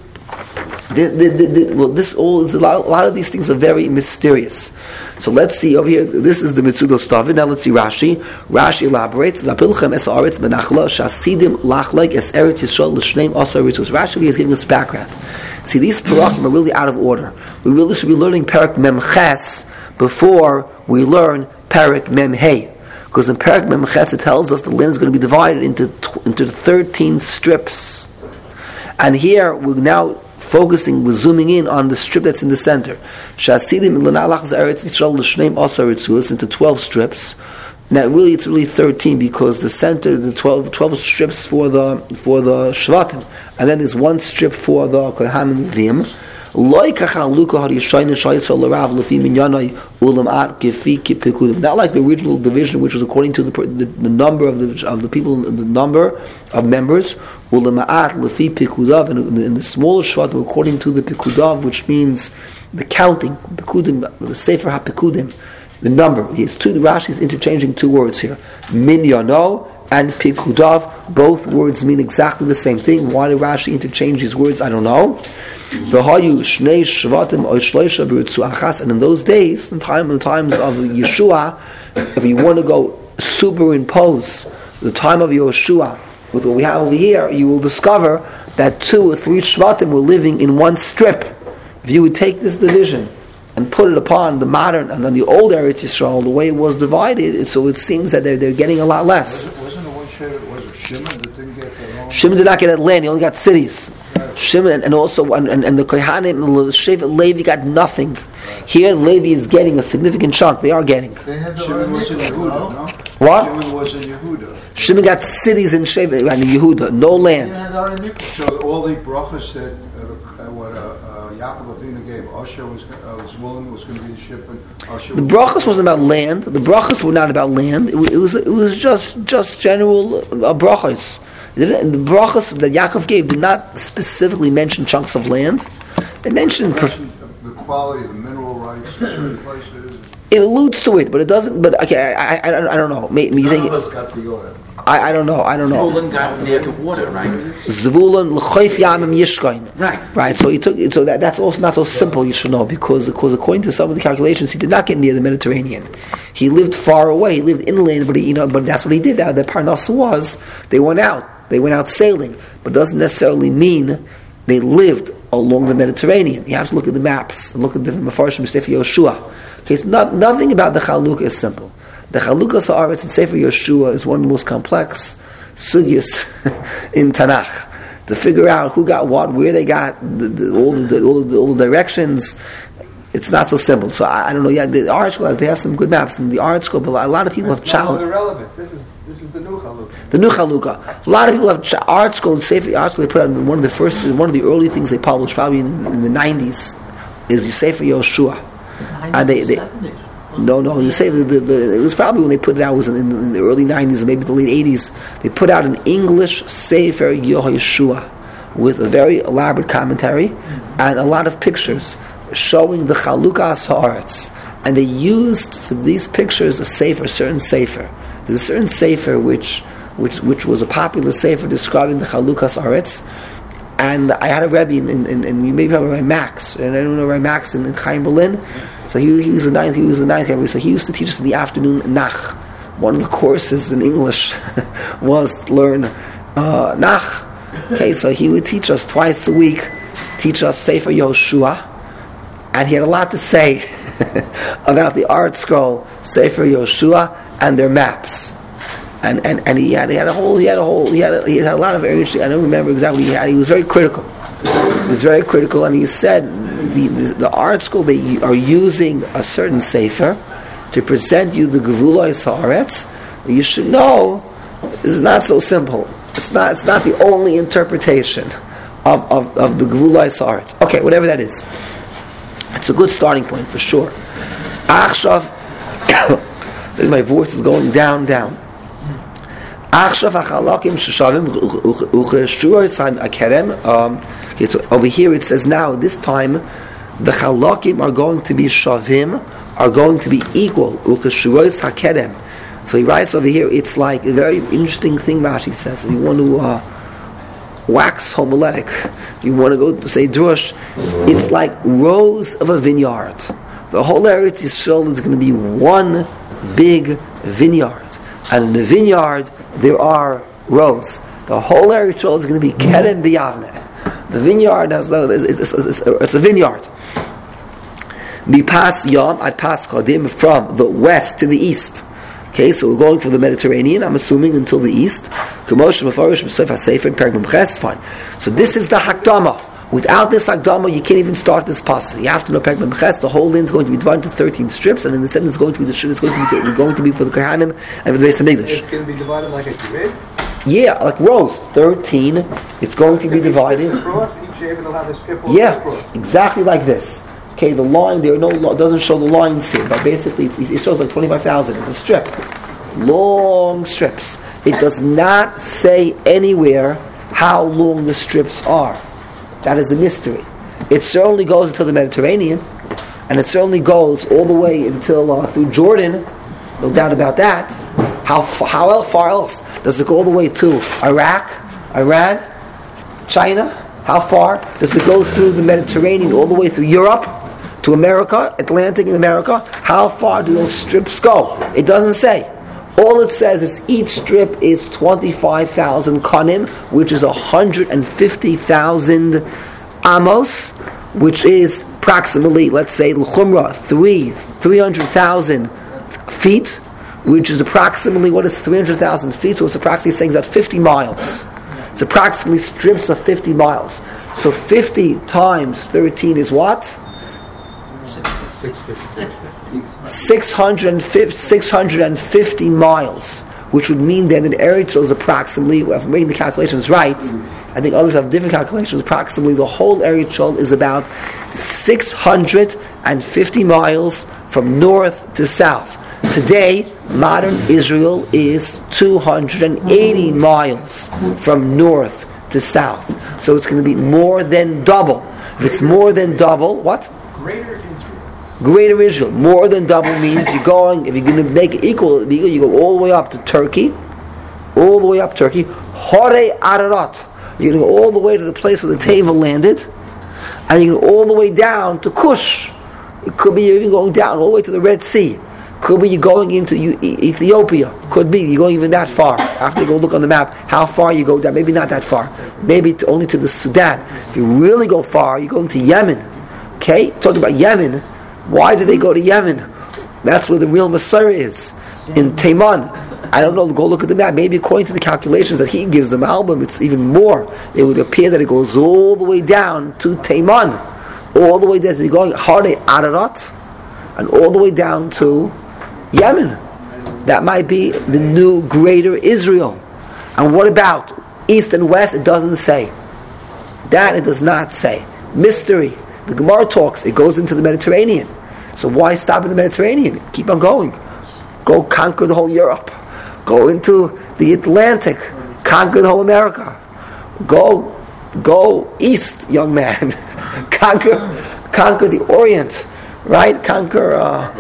this all is a lot of these things are very mysterious. So let's see over here. This is the Mitzudos David. Now let's see Rashi. Rashi elaborates. V'apilchem es haaretz benachla shasidim lachlek es eretz Yisrael l'shneim asar ritus. Rashi is giving us background. See, these parakim are really out of order. We really should be learning Perek Mem Ches before we learn Perek Mem Hey. Because in Perek Mem Ches it tells us the land is going to be divided into 13 strips. And here we're now we're zooming in on the strip that's in the center. Shasidim into 12 strips. Now it's really 13 because the center, the 12 strips for the Shvatim, and then there's one strip for the Kohanim Levim. Not like the original division, which was according to the number of the people, the number of members. And in the smaller Shvatim, according to the Pikudav, which means the counting, the Sefer HaPikudim, the number. Rashi is interchanging two words here. Minyano and Pikudav, both words mean exactly the same thing. Why did Rashi interchange these words? I don't know. And in those days, in times of Yeshua, if you want to go superimpose the time of Yeshua with what we have over here, you will discover that 2 or 3 Shvatim were living in one strip. If you would take this division and put it upon the modern and then the old Eretz Yisrael, the way it was divided, so it seems that they're getting a lot less. Wasn't the one Shevet, was it Shimon that didn't get that long? Shimon did not get land, he only got cities. Shimon and also the Kohanim and the Shevet Levi got nothing. Here Levi is getting a significant chunk. They are getting. They had the Shimon was in Nickel, Yehuda, no? no? What? Shimon was in Yehuda. Shimon got cities in Shevet and Yehuda, no They land. had the Nickel. So all the brachas that Yaakov Avinu gave, Asher was Zvulun was going to be the shipment. The brachas wasn't about land. The brachas were not about land. It was just general brachas. The brachas that Yaakov gave did not specifically mention chunks of land. It mentioned the quality of the mineral rights in certain places. it alludes to it, but it doesn't. But okay, I don't know. Maybe you think None of us got the oil. I don't know. Zvulun got near to water, right? Zvulun l'choif yamim yishkain. Right. So he took. So that's also not so simple. You should know because according to some of the calculations, he did not get near the Mediterranean. He lived far away. He lived inland, but that's what he did. Now the parnasa was they went out. They went out sailing, but it doesn't necessarily mean they lived along the Mediterranean. You have to look at the maps and look at different mafarshim, Sefer Yoshua. Okay, so nothing about the Chalukah is simple. The Chalukah Sa'aretz in Sefer Yoshua is one of the most complex sugyas in Tanakh. To figure out who got what, where they got all the directions, it's not so simple. So I don't know. Yeah, the Art Scroll, they have some good maps in the Art Scroll, but a lot of people have challenged. Irrelevant. This is the new Chalukah. The new Chalukah. A lot of people have Art Scroll and Sefer Art Scroll. They put out one of the early things they published, probably in the 90s, is Sefer Yoshua. And they no, you say it was probably when they put it out, it was in the early 90s or maybe the late 80s. They put out an English Sefer Yehoshua with a very elaborate commentary and a lot of pictures showing the Chalukah Haaretz. And they used for these pictures a certain sefer. There's a certain sefer which was a popular sefer describing the Chalukah Haaretz. And I had a Rebbe, and you maybe have Rabbi Max, and I don't know Rabbi Max in Chaim Berlin. So he was the ninth Rebbe. So he used to teach us in the afternoon Nach. One of the courses in English was to learn Nach. Okay, so he would teach us twice a week, teach us Sefer Yoshua, and he had a lot to say about the Art Scroll, Sefer Yoshua, and their maps. and he had a lot of very interesting. I don't remember exactly. He was very critical. He was very critical, and he said the art school, they are using a certain sefer to present you the Gevulai Saaretz. You should know this is not so simple. It's not the only interpretation of the Gevulai Saaretz. Okay, whatever that is, it's a good starting point for sure. Achshav, my voice is going down. Achshav achalakim sheshavim ucheshuos hakerem. Okay, so over here it says now, this time, the chalakim are going to be shavim, are going to be equal. Ucheshuos hakerem. So he writes over here, it's like a very interesting thing Rashi says. If you want to wax homiletic, if you want to go to say drush, it's like rows of a vineyard. The whole Eretz Yisrael is going to be one big vineyard. And in the vineyard, there are rows. The whole Eretz Yisrael is going to be kerem b'yavneh. The vineyard it's a vineyard. Mipas Yom at Pas Kodim, from the west to the east. Okay, so we're going from the Mediterranean, I'm assuming, until the east. Fine. So this is the Hakdama. Without this Hakdama, you can't even start this pasuk. You have to know Perek Memches. The whole thing is going to be divided into 13 strips, and in the center is going to be going to be for the Kohanim and for the Beis Hamikdash. It's going to be divided like a grid? Yeah, like rows. 13. It's going to be divided. Across, each area will have a strip across. Exactly like this. Okay, the line there doesn't show the lines here, but basically it shows like 25,000. It's a strip, long strips. It does not say anywhere how long the strips are. That is a mystery. It certainly goes until the Mediterranean, and it certainly goes all the way until through Jordan. No doubt about that. How far else does it go? All the way to Iraq, Iran, China? How far does it go through the Mediterranean, all the way through Europe, to America, Atlantic in America? How far do those strips go? It doesn't say. All it says is each strip is 25,000 kanim, which is 150,000 amos, which is approximately, let's say, l'chumra, 300,000 feet, which is approximately, what is 300,000 feet? So it's approximately saying that 50 miles. It's approximately strips of 50 miles. So 50 times 13 is what? 650 miles, which would mean then that Eretz is approximately, if I'm making the calculations right, I think others have different calculations, approximately the whole Eretz is about 650 miles from north to south. Today, modern Israel is 280 miles from north to south. So it's going to be more than double. If it's more than double, what? Greater Israel. More than double means you're going, if you're going to make it equal, you go all the way up to Turkey. All the way up Turkey. Hore Ararat. You're going to go all the way to the place where the Teva landed. And you go all the way down to Kush. It could be you're even going down all the way to the Red Sea. Could be you're going into Ethiopia. Could be you're going even that far. After you go look on the map, how far you go down. Maybe not that far. Maybe only to the Sudan. If you really go far, you're going to Yemen. Okay? Talking about Yemen. Why do they go to Yemen? That's where the real Messiah is. In Taiman. I don't know, go look at the map. Maybe according to the calculations that he gives them album, it's even more. It would appear that it goes all the way down to Taiman. All the way down. So you're going Hare Ararat and all the way down to Yemen. That might be the new greater Israel. And what about east and west? It doesn't say. That it does not say. Mystery. The Gemara talks, it goes into the Mediterranean. So why stop in the Mediterranean? Keep on going. Go conquer the whole Europe. Go into the Atlantic. Conquer the whole America. Go east, young man. conquer the Orient. Right? Conquer...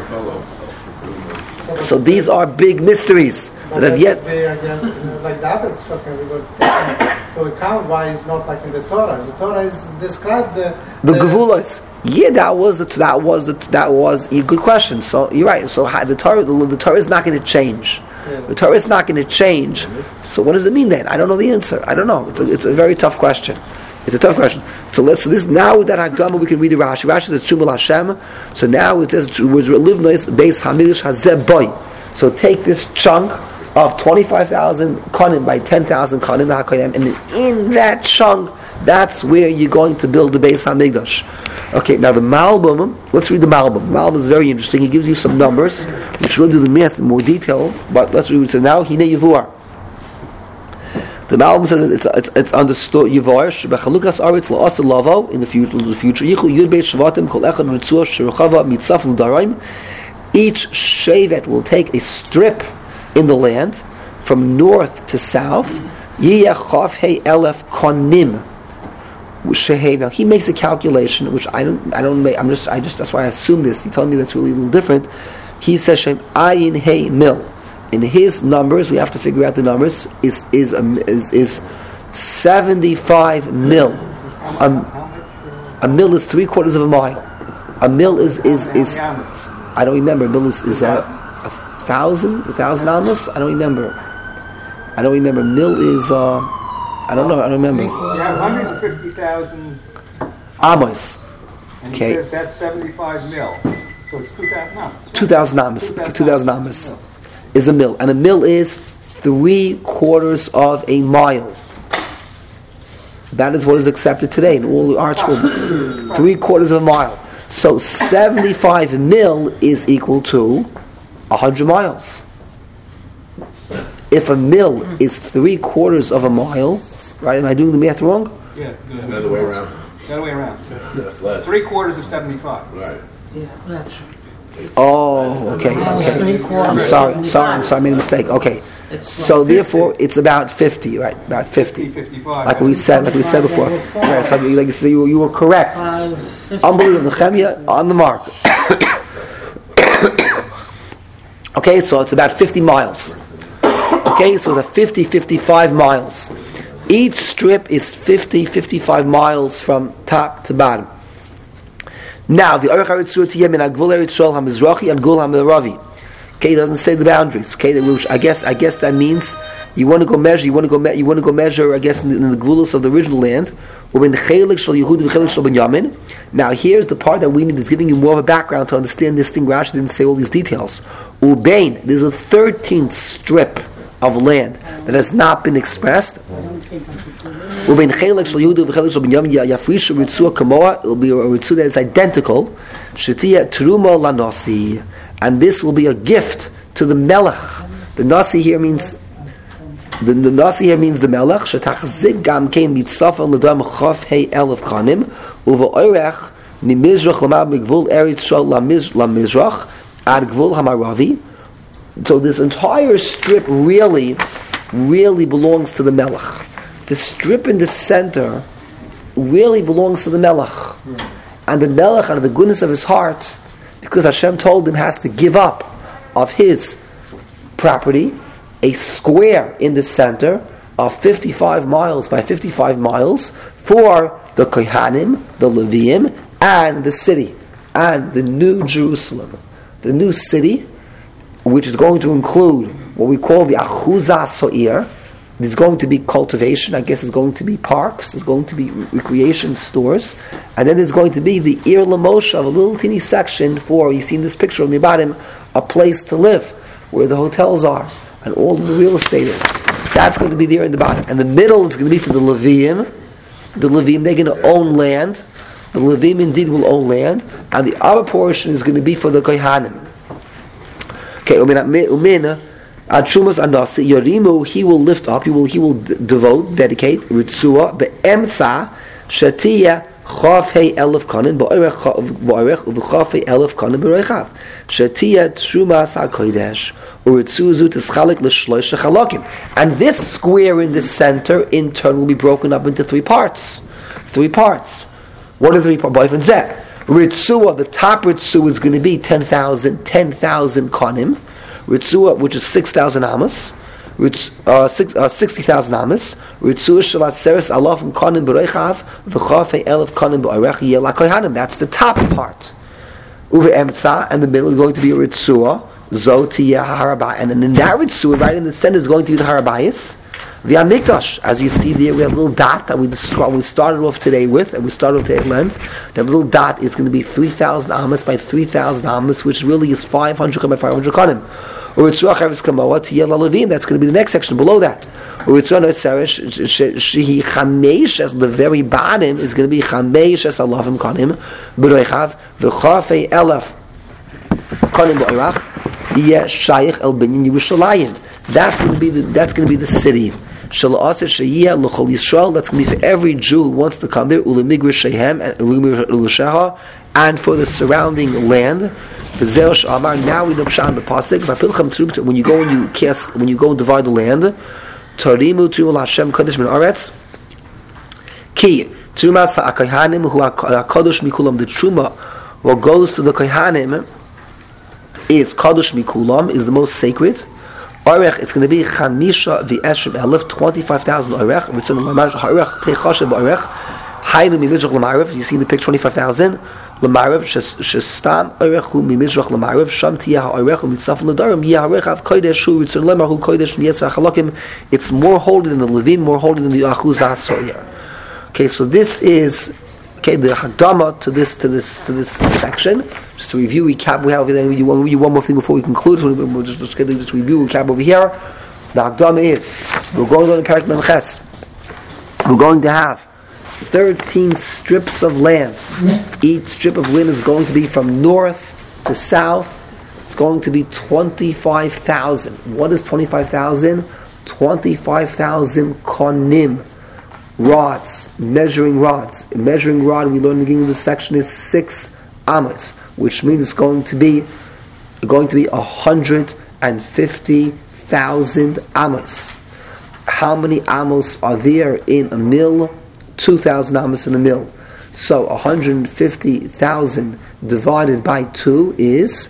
So these are big mysteries that have yet... Like the other suffering we were to account why it's not like in the Torah. The Torah is described the Gevulas. Yeah, that was a good question. So you're right. So the Torah is not going to change. Yeah. The Torah is not going to change. So what does it mean then? I don't know the answer. I don't know. It's a very tough question. It's a tough question. So this now with that Hakdama we can read the Rashi. Rashi says Shumal Hashem. So now it says Livnois Beis Hamikdash Hazeh Boy. So take this chunk of 25,000 konim by 10,000 konim, and in that chunk, that's where you're going to build the Beis HaMikdash. Okay, now the Malbim, let's read the Malbim. The Malbim is very interesting. He gives you some numbers, which will do the math in more detail, but let's read what it says now. Hine Yevuar. The Malbim says it's understood Yevuar, Shebechalukas Aretz La'asel Lavo, in the future, Yichu Yud Beis Shavatim Kol Echad Mitzvah Shirchava Mitzaf L'Daraim. Each Shevet will take a strip in the land from north to south. Yiyach Chav Hei Elef Konim. Now he makes a calculation, which I don't make. That's why I assume this. He told me that's really a little different. He says Shem Ayin Hey Mil. In his numbers, we have to figure out the numbers. Is 75 mil. A mil is 3/4 of a mile. A mil is I don't remember. A mil is 1,000 amas. I don't remember. Mil is I don't know. I don't remember. You have 150,000 amos. Okay. He says that's 75 mil. So it's 2,000 amas. 2,000 amas. 2,000 amas is a mil, and a mil is 3/4 of a mile. That is what is accepted today in all the art school books. 3/4 of a mile. So 75 mil is equal to 100 miles. If a mil is 3/4 of a mile, right? Am I doing the math wrong? Yeah, The other way around. the other way around. That's less. 3/4 of 75. Right. Yeah, that's right. Oh, okay. I'm sorry. I made a mistake. Okay. So therefore, it's about 50, right? About 50. 55. Like we said before. Right, so you were correct. Unbelievable. Nehemiah on the mark. Okay, so it's about 50 miles. Okay, so it's 55 miles. Each strip is 55 miles from top to bottom. Now, the Orech HaRitzur Tiyeh min HaGvul Eretz Yisrael HaMizrachi and Gul HaMaravi. Okay, it doesn't say the boundaries. Okay, I guess that means you want to go measure. You want to go measure. I guess in the Gvulos of the original land. Now, here's the part that we need. Is giving you more of a background to understand this thing. Rashi didn't say all these details. Ubein, there's a 13th strip of land that has not been expressed. It will be a ritzua that is identical. And this will be a gift to the melech. The nasi here means the melech. Shetachzik gam kein mitzafon l'dam chav hei elef kanim uve'orech mimizrach lamar migvul eretz shol lamizrach ad gvul hamaravi. So this entire strip really belongs to the melech. The strip in the center really belongs to the melech. And the melech, out of the goodness of his heart, because Hashem told him, has to give up of his property a square in the center of 55 miles by 55 miles for the Kohanim, the Leviim, and the city, and the New Jerusalem. The new city, which is going to include what we call the Achuzah So'ir. There's going to be cultivation, I guess there's going to be parks, there's going to be recreation stores, and then there's going to be the Ir Lamoshe of a little teeny section for, you see in this picture on the bottom, a place to live, where the hotels are, and all the real estate is. That's going to be there in the bottom. And the middle is going to be for the Leviim. The Leviim, they're going to own land. The Leviim indeed will own land, and the other portion is going to be for the Kohanim. Okay, Umina, Adshumas Anasi, Yorimu, he will lift up, he will dedicate, Ritzua, Be'emtza, Shatia, Chav Hei Elef Kanin, Ba'orech, U'Chav Hei Elef Kanin, B'Reichav. Shatia, Trumas HaKodesh, U'Ritzuzu, Teschalik, L'Shloisha Chalakim. And this square in the center, in turn, will be broken up into 3 parts. 3 parts. What are the 3 parts? Ba'if and Zeh. Ritzua, the top Ritzua is going to be 10,000 Kanim. Ritzua, which is 6,000 amas, 60,000 amas. Ritzua shalat seres alafim kanim b'reichav v'chafei elef kanim b'orech yela kohanim. That's the top part. Uve emtza, and the middle is going to be a ritzua zoti harabah, and then in that ritzua, right in the center, is going to be the harabayis. The Hamikdash, as you see there, we have a little dot that we started off today with, and we started off today at length. That little dot is going to be 3,000 amas by 3,000 amas, which really is 500 by 500 kanim. Uritzua Chavis Kamoa Tiyel Levim. That's going to be the next section below that. Uritzua Noseresh Shehi Chamesh, as the very bottom is going to be Chamesh as Alavim Kanim B'Roichav V'Chafei Elef Kanim B'Oirach Yeh Shayich El Binyan Yerushalayim. That's going to be the city. Shala'aseh Sheyeh L'Chol Yisrael. That's going to be for every Jew who wants to come there. Ulemigr Shehem and Ulusheha, and for the surrounding land. Now we know Pshat b'Pasik. When you go and divide the land, Tarimu Trimul Hashem Kadosh Min Aretz. Ki Trumas HaKohanim Hu HaKadosh Mikulam. The Truma what goes to the Kohanim is Kadosh Mikulam, is the most sacred. Orech, it's going to be Chamisha v'Esrim Elef, 25,000 Orech. Ritzon L'Marav Orech Techashem Orech. Haynu Mimizrach L'Marav. You see the picture 25,000. L'Marav Shestam Orechu Mimizrach L'Marav. Sham Tiyah Orechu Mitzaf L'Darim. Yah Orechav Kodesh Hu Ritzon L'Marav Kodesh Miyetzah Chalakim. It's more holy than the Levim, more holy than the Achuzah Soyer. Okay, so this is the Hakdama to this section. Just to review, recap, we have one more thing before we conclude. We'll just review, recap over here. The Hakdama is, we're going on to Parak Memches. We're going to have 13 strips of land. Each strip of land is going to be from north to south. It's going to be 25,000. What is 25,000? 25,000 konim. Rods, measuring rods. A measuring rod, we learned in the beginning of the section, is 6 amos, which means it's going to be 150,000 amos. How many amos are there in a mill? 2,000 amos in a mill. So 150,000 divided by 2 is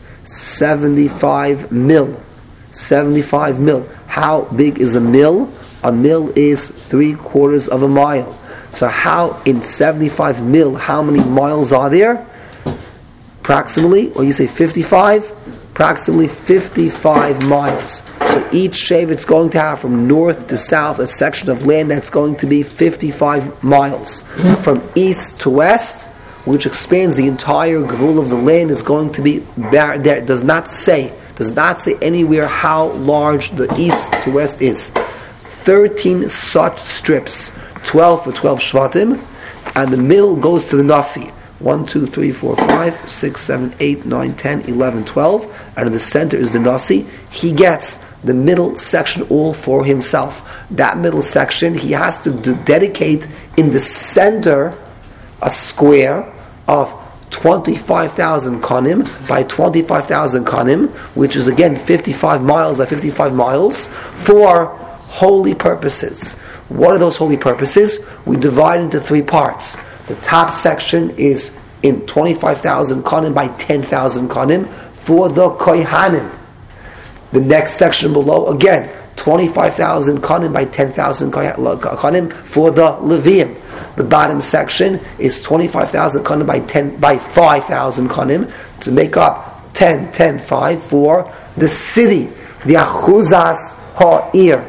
75 mil. 75 mil. How big is a mill? A mil is 3/4 of a mile. So how, in 75 mil, how many miles are there? Approximately, or you say 55? Approximately 55 miles. So each shevet's going to have from north to south a section of land that's going to be 55 miles. From east to west, which expands the entire gvul of the land, is going to be there. Does not say anywhere how large the east to west is. 13 such strips, 12 for 12 shvatim, and the middle goes to the Nasi. 1, 2, 3, 4, 5, 6, 7, 8, 9, 10, 11, 12, and in the center is the Nasi. He gets the middle section all for himself. That middle section, he has to dedicate in the center a square of 25,000 konim by 25,000 konim, which is again 55 miles by 55 miles, for holy purposes. What are those holy purposes? We divide into 3 parts. The top section is in 25,000 konim by 10,000 konim for the kohanim. The next section below, again, 25,000 konim by 10,000 konim for the Leviim. The bottom section is 25,000 konim by 5,000 konim to make up 10, 5 for the city, the Achuzas Ha'ir.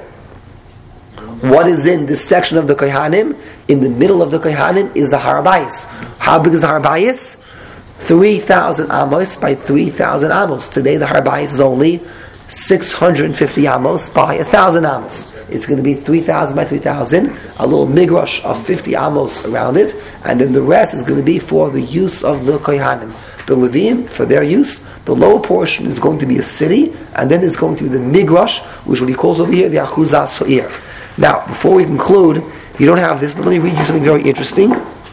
What is in this section of the Kohanim? In the middle of the Kohanim is the Har Habayis. How big is the Har Habayis? 3,000 amos by 3,000 amos. Today the Har Habayis is only 650 amos by 1,000 amos. It's going to be 3,000 by 3,000, a little migrash of 50 amos around it, and then the rest is going to be for the use of the Kohanim. The Levim, for their use, the lower portion is going to be a city, and then it's going to be the migrash, which what he calls over here the Achuzas So'ir. Now, before we conclude, you don't have this, but let me read you something very interesting.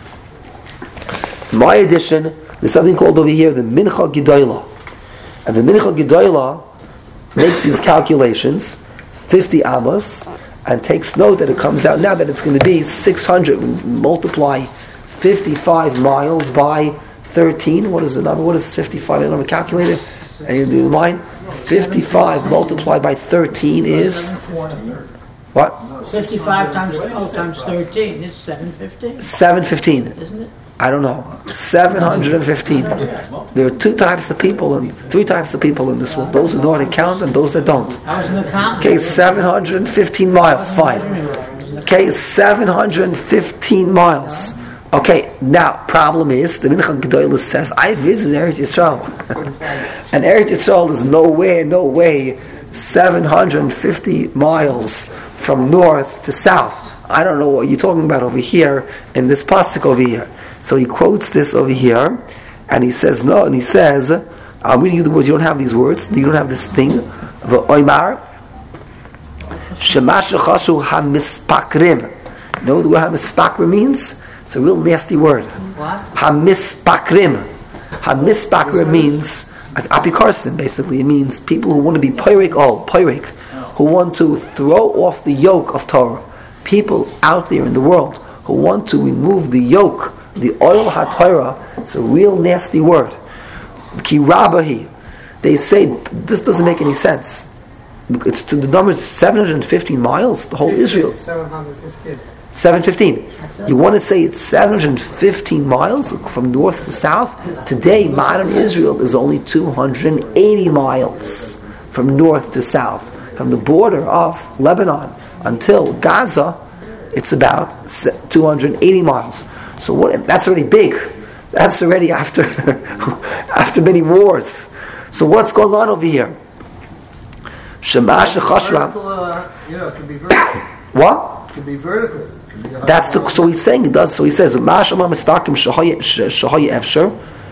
In my edition, there's something called over here the Mincha Gedolah. And the Mincha Gedolah makes these calculations, 50 amos, and takes note that it comes out now that it's going to be 600. Multiply 55 miles by 13. What is the number? What is 55? I don't have a calculator. And you do mine. 55 multiplied by 13 is... What? 55 times 13 is 715. 715. Isn't it? I don't know. 715. There are 2 types of people and 3 types of people in this world. Those who know how to count and those that don't. I was an accountant. Okay, 715 miles. Fine. Okay, 715 miles Okay, now, problem is, the Mincha Gedolah says, I visited Eretz Yisrael. And Eretz Yisrael is no way, 750 miles from north to south. I don't know what you're talking about over here, in this pasuk over here. So he quotes this over here, and he says, no, and he says, I'm reading you the words, you don't have these words, you don't have this thing, V'oimar, Shema shechashu ha-mispakrim. You know what the word ha-mispakrim means? It's a real nasty word. What? Ha-mispakrim. Ha-mispakrim means apikarsim, basically. It means people who want to be poirik, who want to throw off the yoke of Torah. People out there in the world who want to remove the yoke, the oil ha-Torah. It's a real nasty word. Ki rabahi. They say this doesn't make any sense. It's to the numbers 715 miles. The whole Israel. 715. 715. You want to say it's 715 miles from north to south? Today, modern Israel is only 280 miles from north to south. From the border of Lebanon until Gaza, it's about 280 miles. So what? That's already big. That's already after after many wars. So what's going on over here? Shemash Chashram. It can be vertical. What? It can be vertical. That's the. So he's saying it does. So he says, "Mash Amar Mispakim Shahaya Efsher,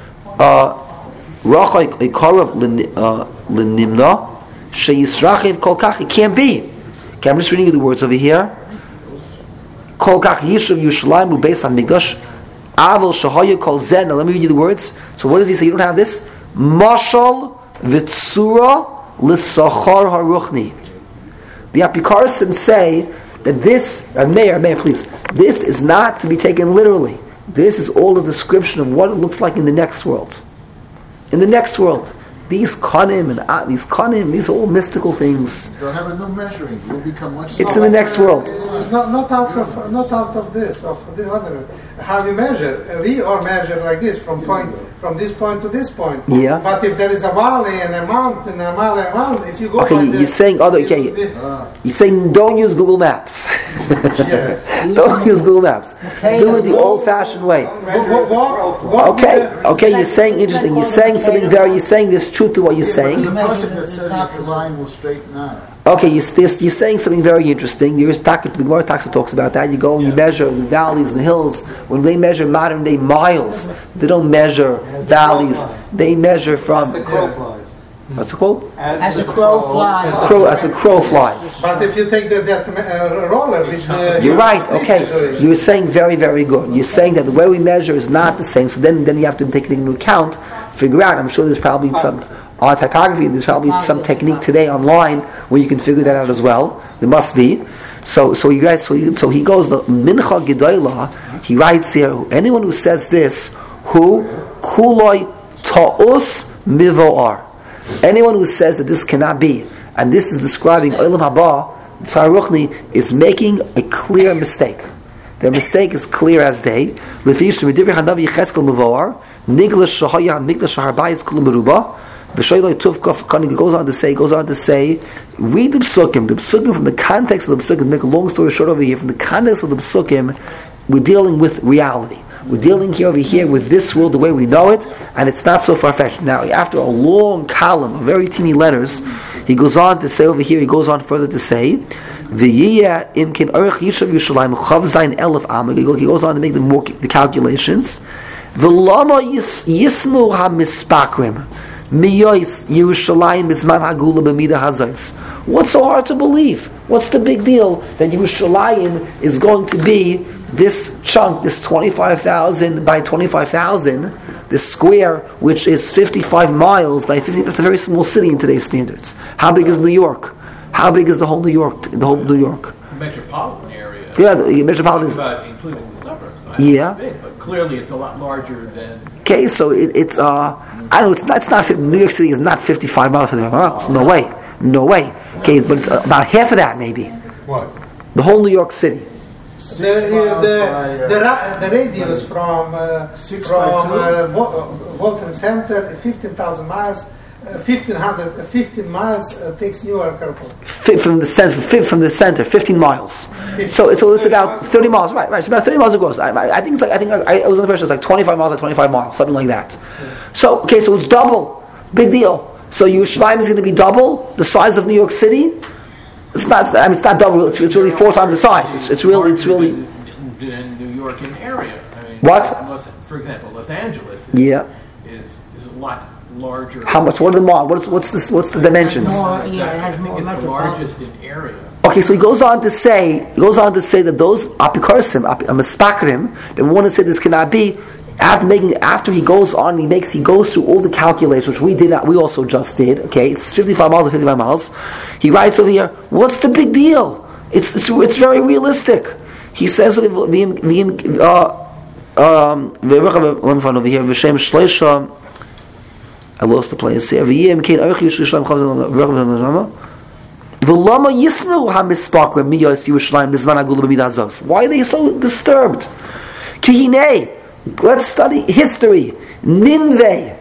Rachai Ikarav L'Nimna Sheyisrachiv Kol Kach." It can't be. Okay, I'm just reading you the words over here. Kol Kach Yishuv Yerushalayim Ubeis HaMikdash Aval Shahaya Kol Zen. Now let me read you the words. So what does he say? You don't have this. Mashal V'Tzura L'Sachar HaRuchni. The Apikarsim say that this, Mayor, please, this is not to be taken literally. This is all a description of what it looks like in the next world. In the next world. These kanim and these are all mystical things. They'll have a new measuring. You'll become much It's in the next world. It's not out of this, of the other. How you measure? We are measured like this, from this point to this point. Yeah. But if there is a valley and a mountain, a mile and a mountain, if you go Okay, you're saying you're saying don't use Google Maps. Don't use Google Maps. Do it the old-fashioned way. Okay, you're saying interesting. You're saying something very. You're saying there's truth to what you're saying. There's a person that says that the line will straighten out. Okay, you're saying something very interesting. The Gemara talks about that. You go and you measure the valleys and the hills. When they measure modern day miles, they don't measure valleys. They measure from. What's it called? As the crow flies. As the crow flies. But if you take that roller, which you're right. Okay, you're saying very, very good. You're saying that the way we measure is not the same. So then you have to take it into account, figure out. I'm sure there's probably some on typography. There's probably some technique today online where you can figure that out as well. There must be. So he goes the Mincha Gedolah. He writes here. Anyone who says this, who kuloi ta'us mivoar. Anyone who says that this cannot be, and this is describing Olam Haba, Tzar Ruchni is making a clear mistake. Their mistake is clear as day. He goes on to say, read the Psukim. The Psukim, from the context of the Psukim, make a long story short over here, from the context of the Psukim, we're dealing with reality. We're dealing here over here with this world the way we know it, and it's not so far-fetched. Now, after a long column of very teeny letters, he goes on to say over here, he goes on further to say, he goes on to make the calculations. What's so hard to believe? What's the big deal that Yerushalayim is going to be this chunk, this 25,000 by 25,000, this square, which is 55 miles by 50? That's a very small city in today's standards. How big is New York? How big is the whole New York? The whole New York Metropolitan area. Yeah, the metropolitan is. But including the suburbs. Yeah. Big, but clearly it's a lot larger than. Okay, so it's I don't know. It's not. New York City is not 55 miles. No way. Okay, but it's about half of that maybe. What? The whole New York City. The radius from Walton Center, 15,000 miles, 15 miles takes Newark Airport. From the center, 15 miles. So it's about 30 miles, right? It's about 30 miles across. I was on the impression it's like 25 miles, 25 miles, something like that. So it's double, big deal. So Yerushalayim is going to be double the size of New York City. It's not double. It's really 4 times the size. It's really. In New York area. I mean, What? For example, Los Angeles. Is a lot larger. How much? What are the miles? What's the dimensions? It has more it's the largest in area. Okay, so he goes on to say that those apikarsim, mispakrim, that we want to say this cannot be. After he goes on, he goes through all the calculations, which we also just did. Okay, it's 55 miles or 55 miles. He writes over here, what's the big deal? It's very realistic. He says over here, I lost the place here. Why are they so disturbed? Let's study history. Ninveh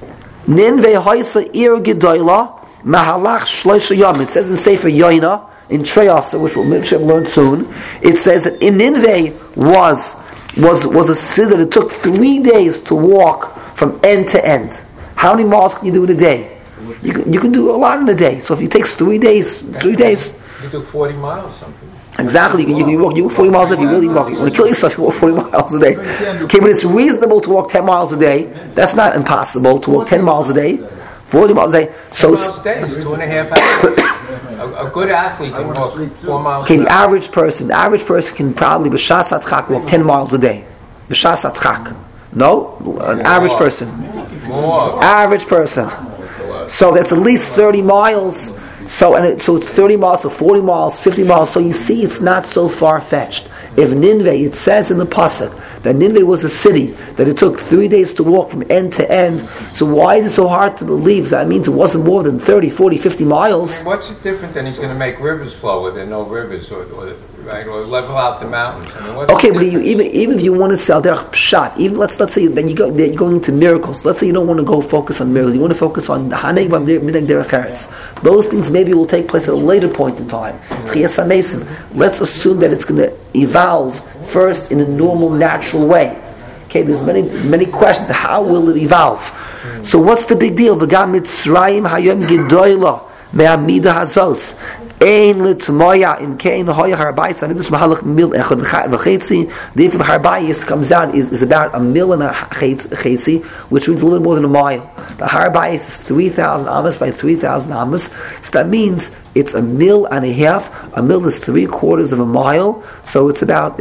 haisa ir gedoyla mahalach shloisha yom. It says in Sefer Yoina in Treyasa, which we'll learn soon. It says that in Ninveh was a city that it took 3 days to walk from end to end. How many miles can you do in a day? You can do a lot in a day. So if it takes 3 days. You do 40 miles something. Exactly, you can walk 40 miles if you really walk. You want to kill yourself, you walk 40 miles a day. Okay, but it's reasonable to walk 10 miles a day. That's not impossible to walk 10 miles a day, 40 miles a day. So 10 miles a day is 2.5 hours. A good athlete can walk 4 miles. Okay, the average person can probably b'shas atchak walk 10 miles a day. B'shas atchak. No, an average person. More. Average person. So that's at least 30 miles. So it's 30 miles, so 40 miles, 50 miles. So you see, it's not so far-fetched. If Ninveh, it says in the pasuk that Ninveh was a city that it took 3 days to walk from end to end. So why is it so hard to believe? That means it wasn't more than 30, 40, 50 miles. I mean, what's it different than he's going to make rivers flow where there are no rivers, or level out the mountains? I mean, okay, but even if you want to sell their pshat, even let's say that you're going into miracles. Let's say you don't want to go focus on miracles. You want to focus on haneg b'mideng derech eretz. Those things maybe will take place at a later point in time. Let's assume that it's going to evolve first in a normal, natural way. Okay, there's many questions. How will it evolve? So what's the big deal? V'gam Mitzrayim hayom gedoyla me'amida hazos. Ein litmoya in kein hoya harbayis anidus mahalach mil echad v'chetzi. The if harbayis comes out is about 1.5 miles, which means a little more than a mile. The harbayis is 3,000 amos by 3,000 amos. So that means it's 1.5 miles. A mil is 3/4 of a mile. So it's about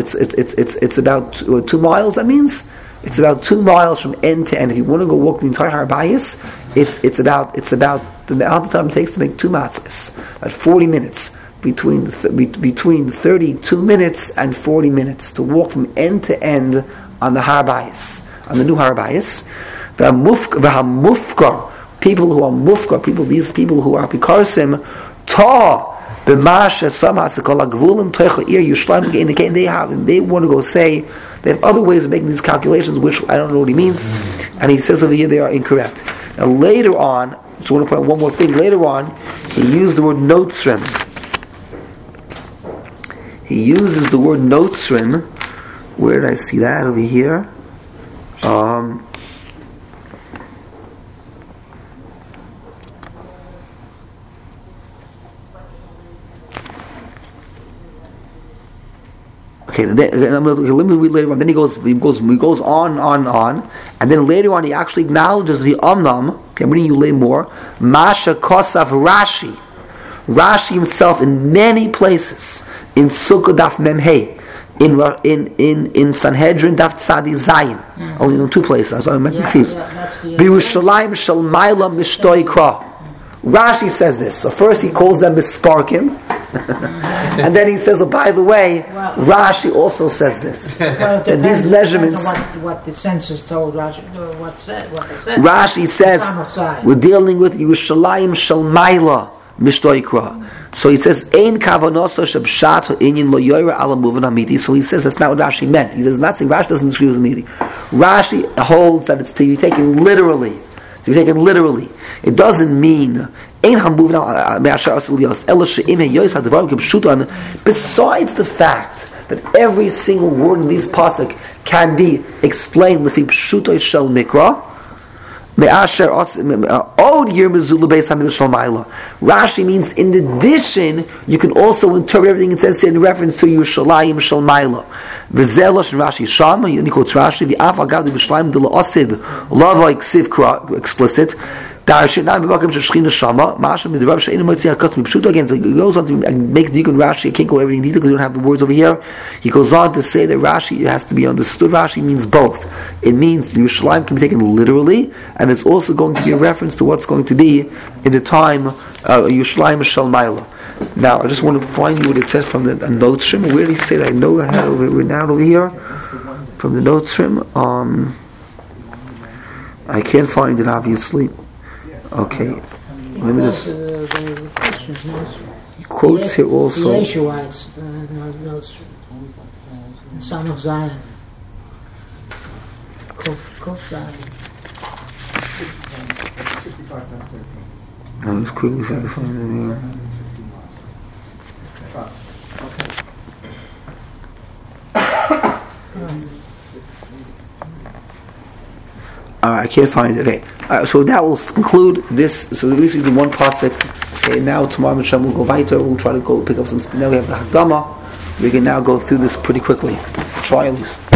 2 miles. That means it's about 2 miles from end to end. If you want to go walk the entire harbayis, it's about the amount of time it takes to make 2 matzahs at 40 minutes, between 32 minutes and 40 minutes to walk from end to end on the harbayis, on the new harbayis. People who are mufkar, these people who are pikarsim, they want to go say, they have other ways of making these calculations, which I don't know what he means, and he says over here they are incorrect. Now later on, so I want to point out one more thing. Later on, he used the word notzrim. He uses the word notzrim. Where did I see that? Over here. Okay, let me read later on. Then he goes on, and then later on he actually acknowledges the Omnam. Okay, I'm reading you a little more. Masha Kosaf Rashi. Rashi himself in many places in Sukkah Daf Memhei, in Sanhedrin Daf Tzadi Zayin. Only in 2 places. So I'm confused. Birushalayim Shel Maila Mishtoi Kra. Rashi says this. So first he calls them Misparkim, and then he says, "Oh, by the way, Rashi also says this." Well, and these measurements. What the census told Rashi, what they said. Rashi says we're dealing with Yerushalayim Shel Maila Mishtoi Kra. So he says, "Ein kavonoso shebshat inyan lo yoyra ala muvan hamiti." So he says that's not what Rashi meant. He says not saying Rashi doesn't agree with me. Rashi holds that it's to be taken literally. to be taken literally. It doesn't mean besides the fact that every single word in these pasuk can be explained with pshuto shel mikra. Rashi means in addition, you can also interpret everything it says here in reference to Yerushalayim Shel Maila. V'zelosh Rashi Shama, he quotes Rashi, the Afagav the Yerushalayim de La'osib, Lava Ksiv explicit. Again, so it goes on to make Dikun Rashi. I can't go everything in detail because we don't have the words over here. He goes on to say that Rashi has to be understood. Rashi means both. It means Yerushalayim can be taken literally, and there's also going to be a reference to what's going to be in the time Yerushalayim Shel Maila. Now, I just want to find you what it says from the notes stream. Where did he say that? I know I had it written out over here from the notes stream. I can't find it, obviously. Okay, let me just. He quotes here also. The Yeshuites, notes, Son of Zion, Kof Zion. I'll just quickly find it here. Alright, I can't find it. Okay, so that will conclude this. So at least we do one pasuk. Okay, now tomorrow Hashem will go weiter. We'll try to go pick up some. Now we have the Hakdama. We can now go through this pretty quickly. Try at least.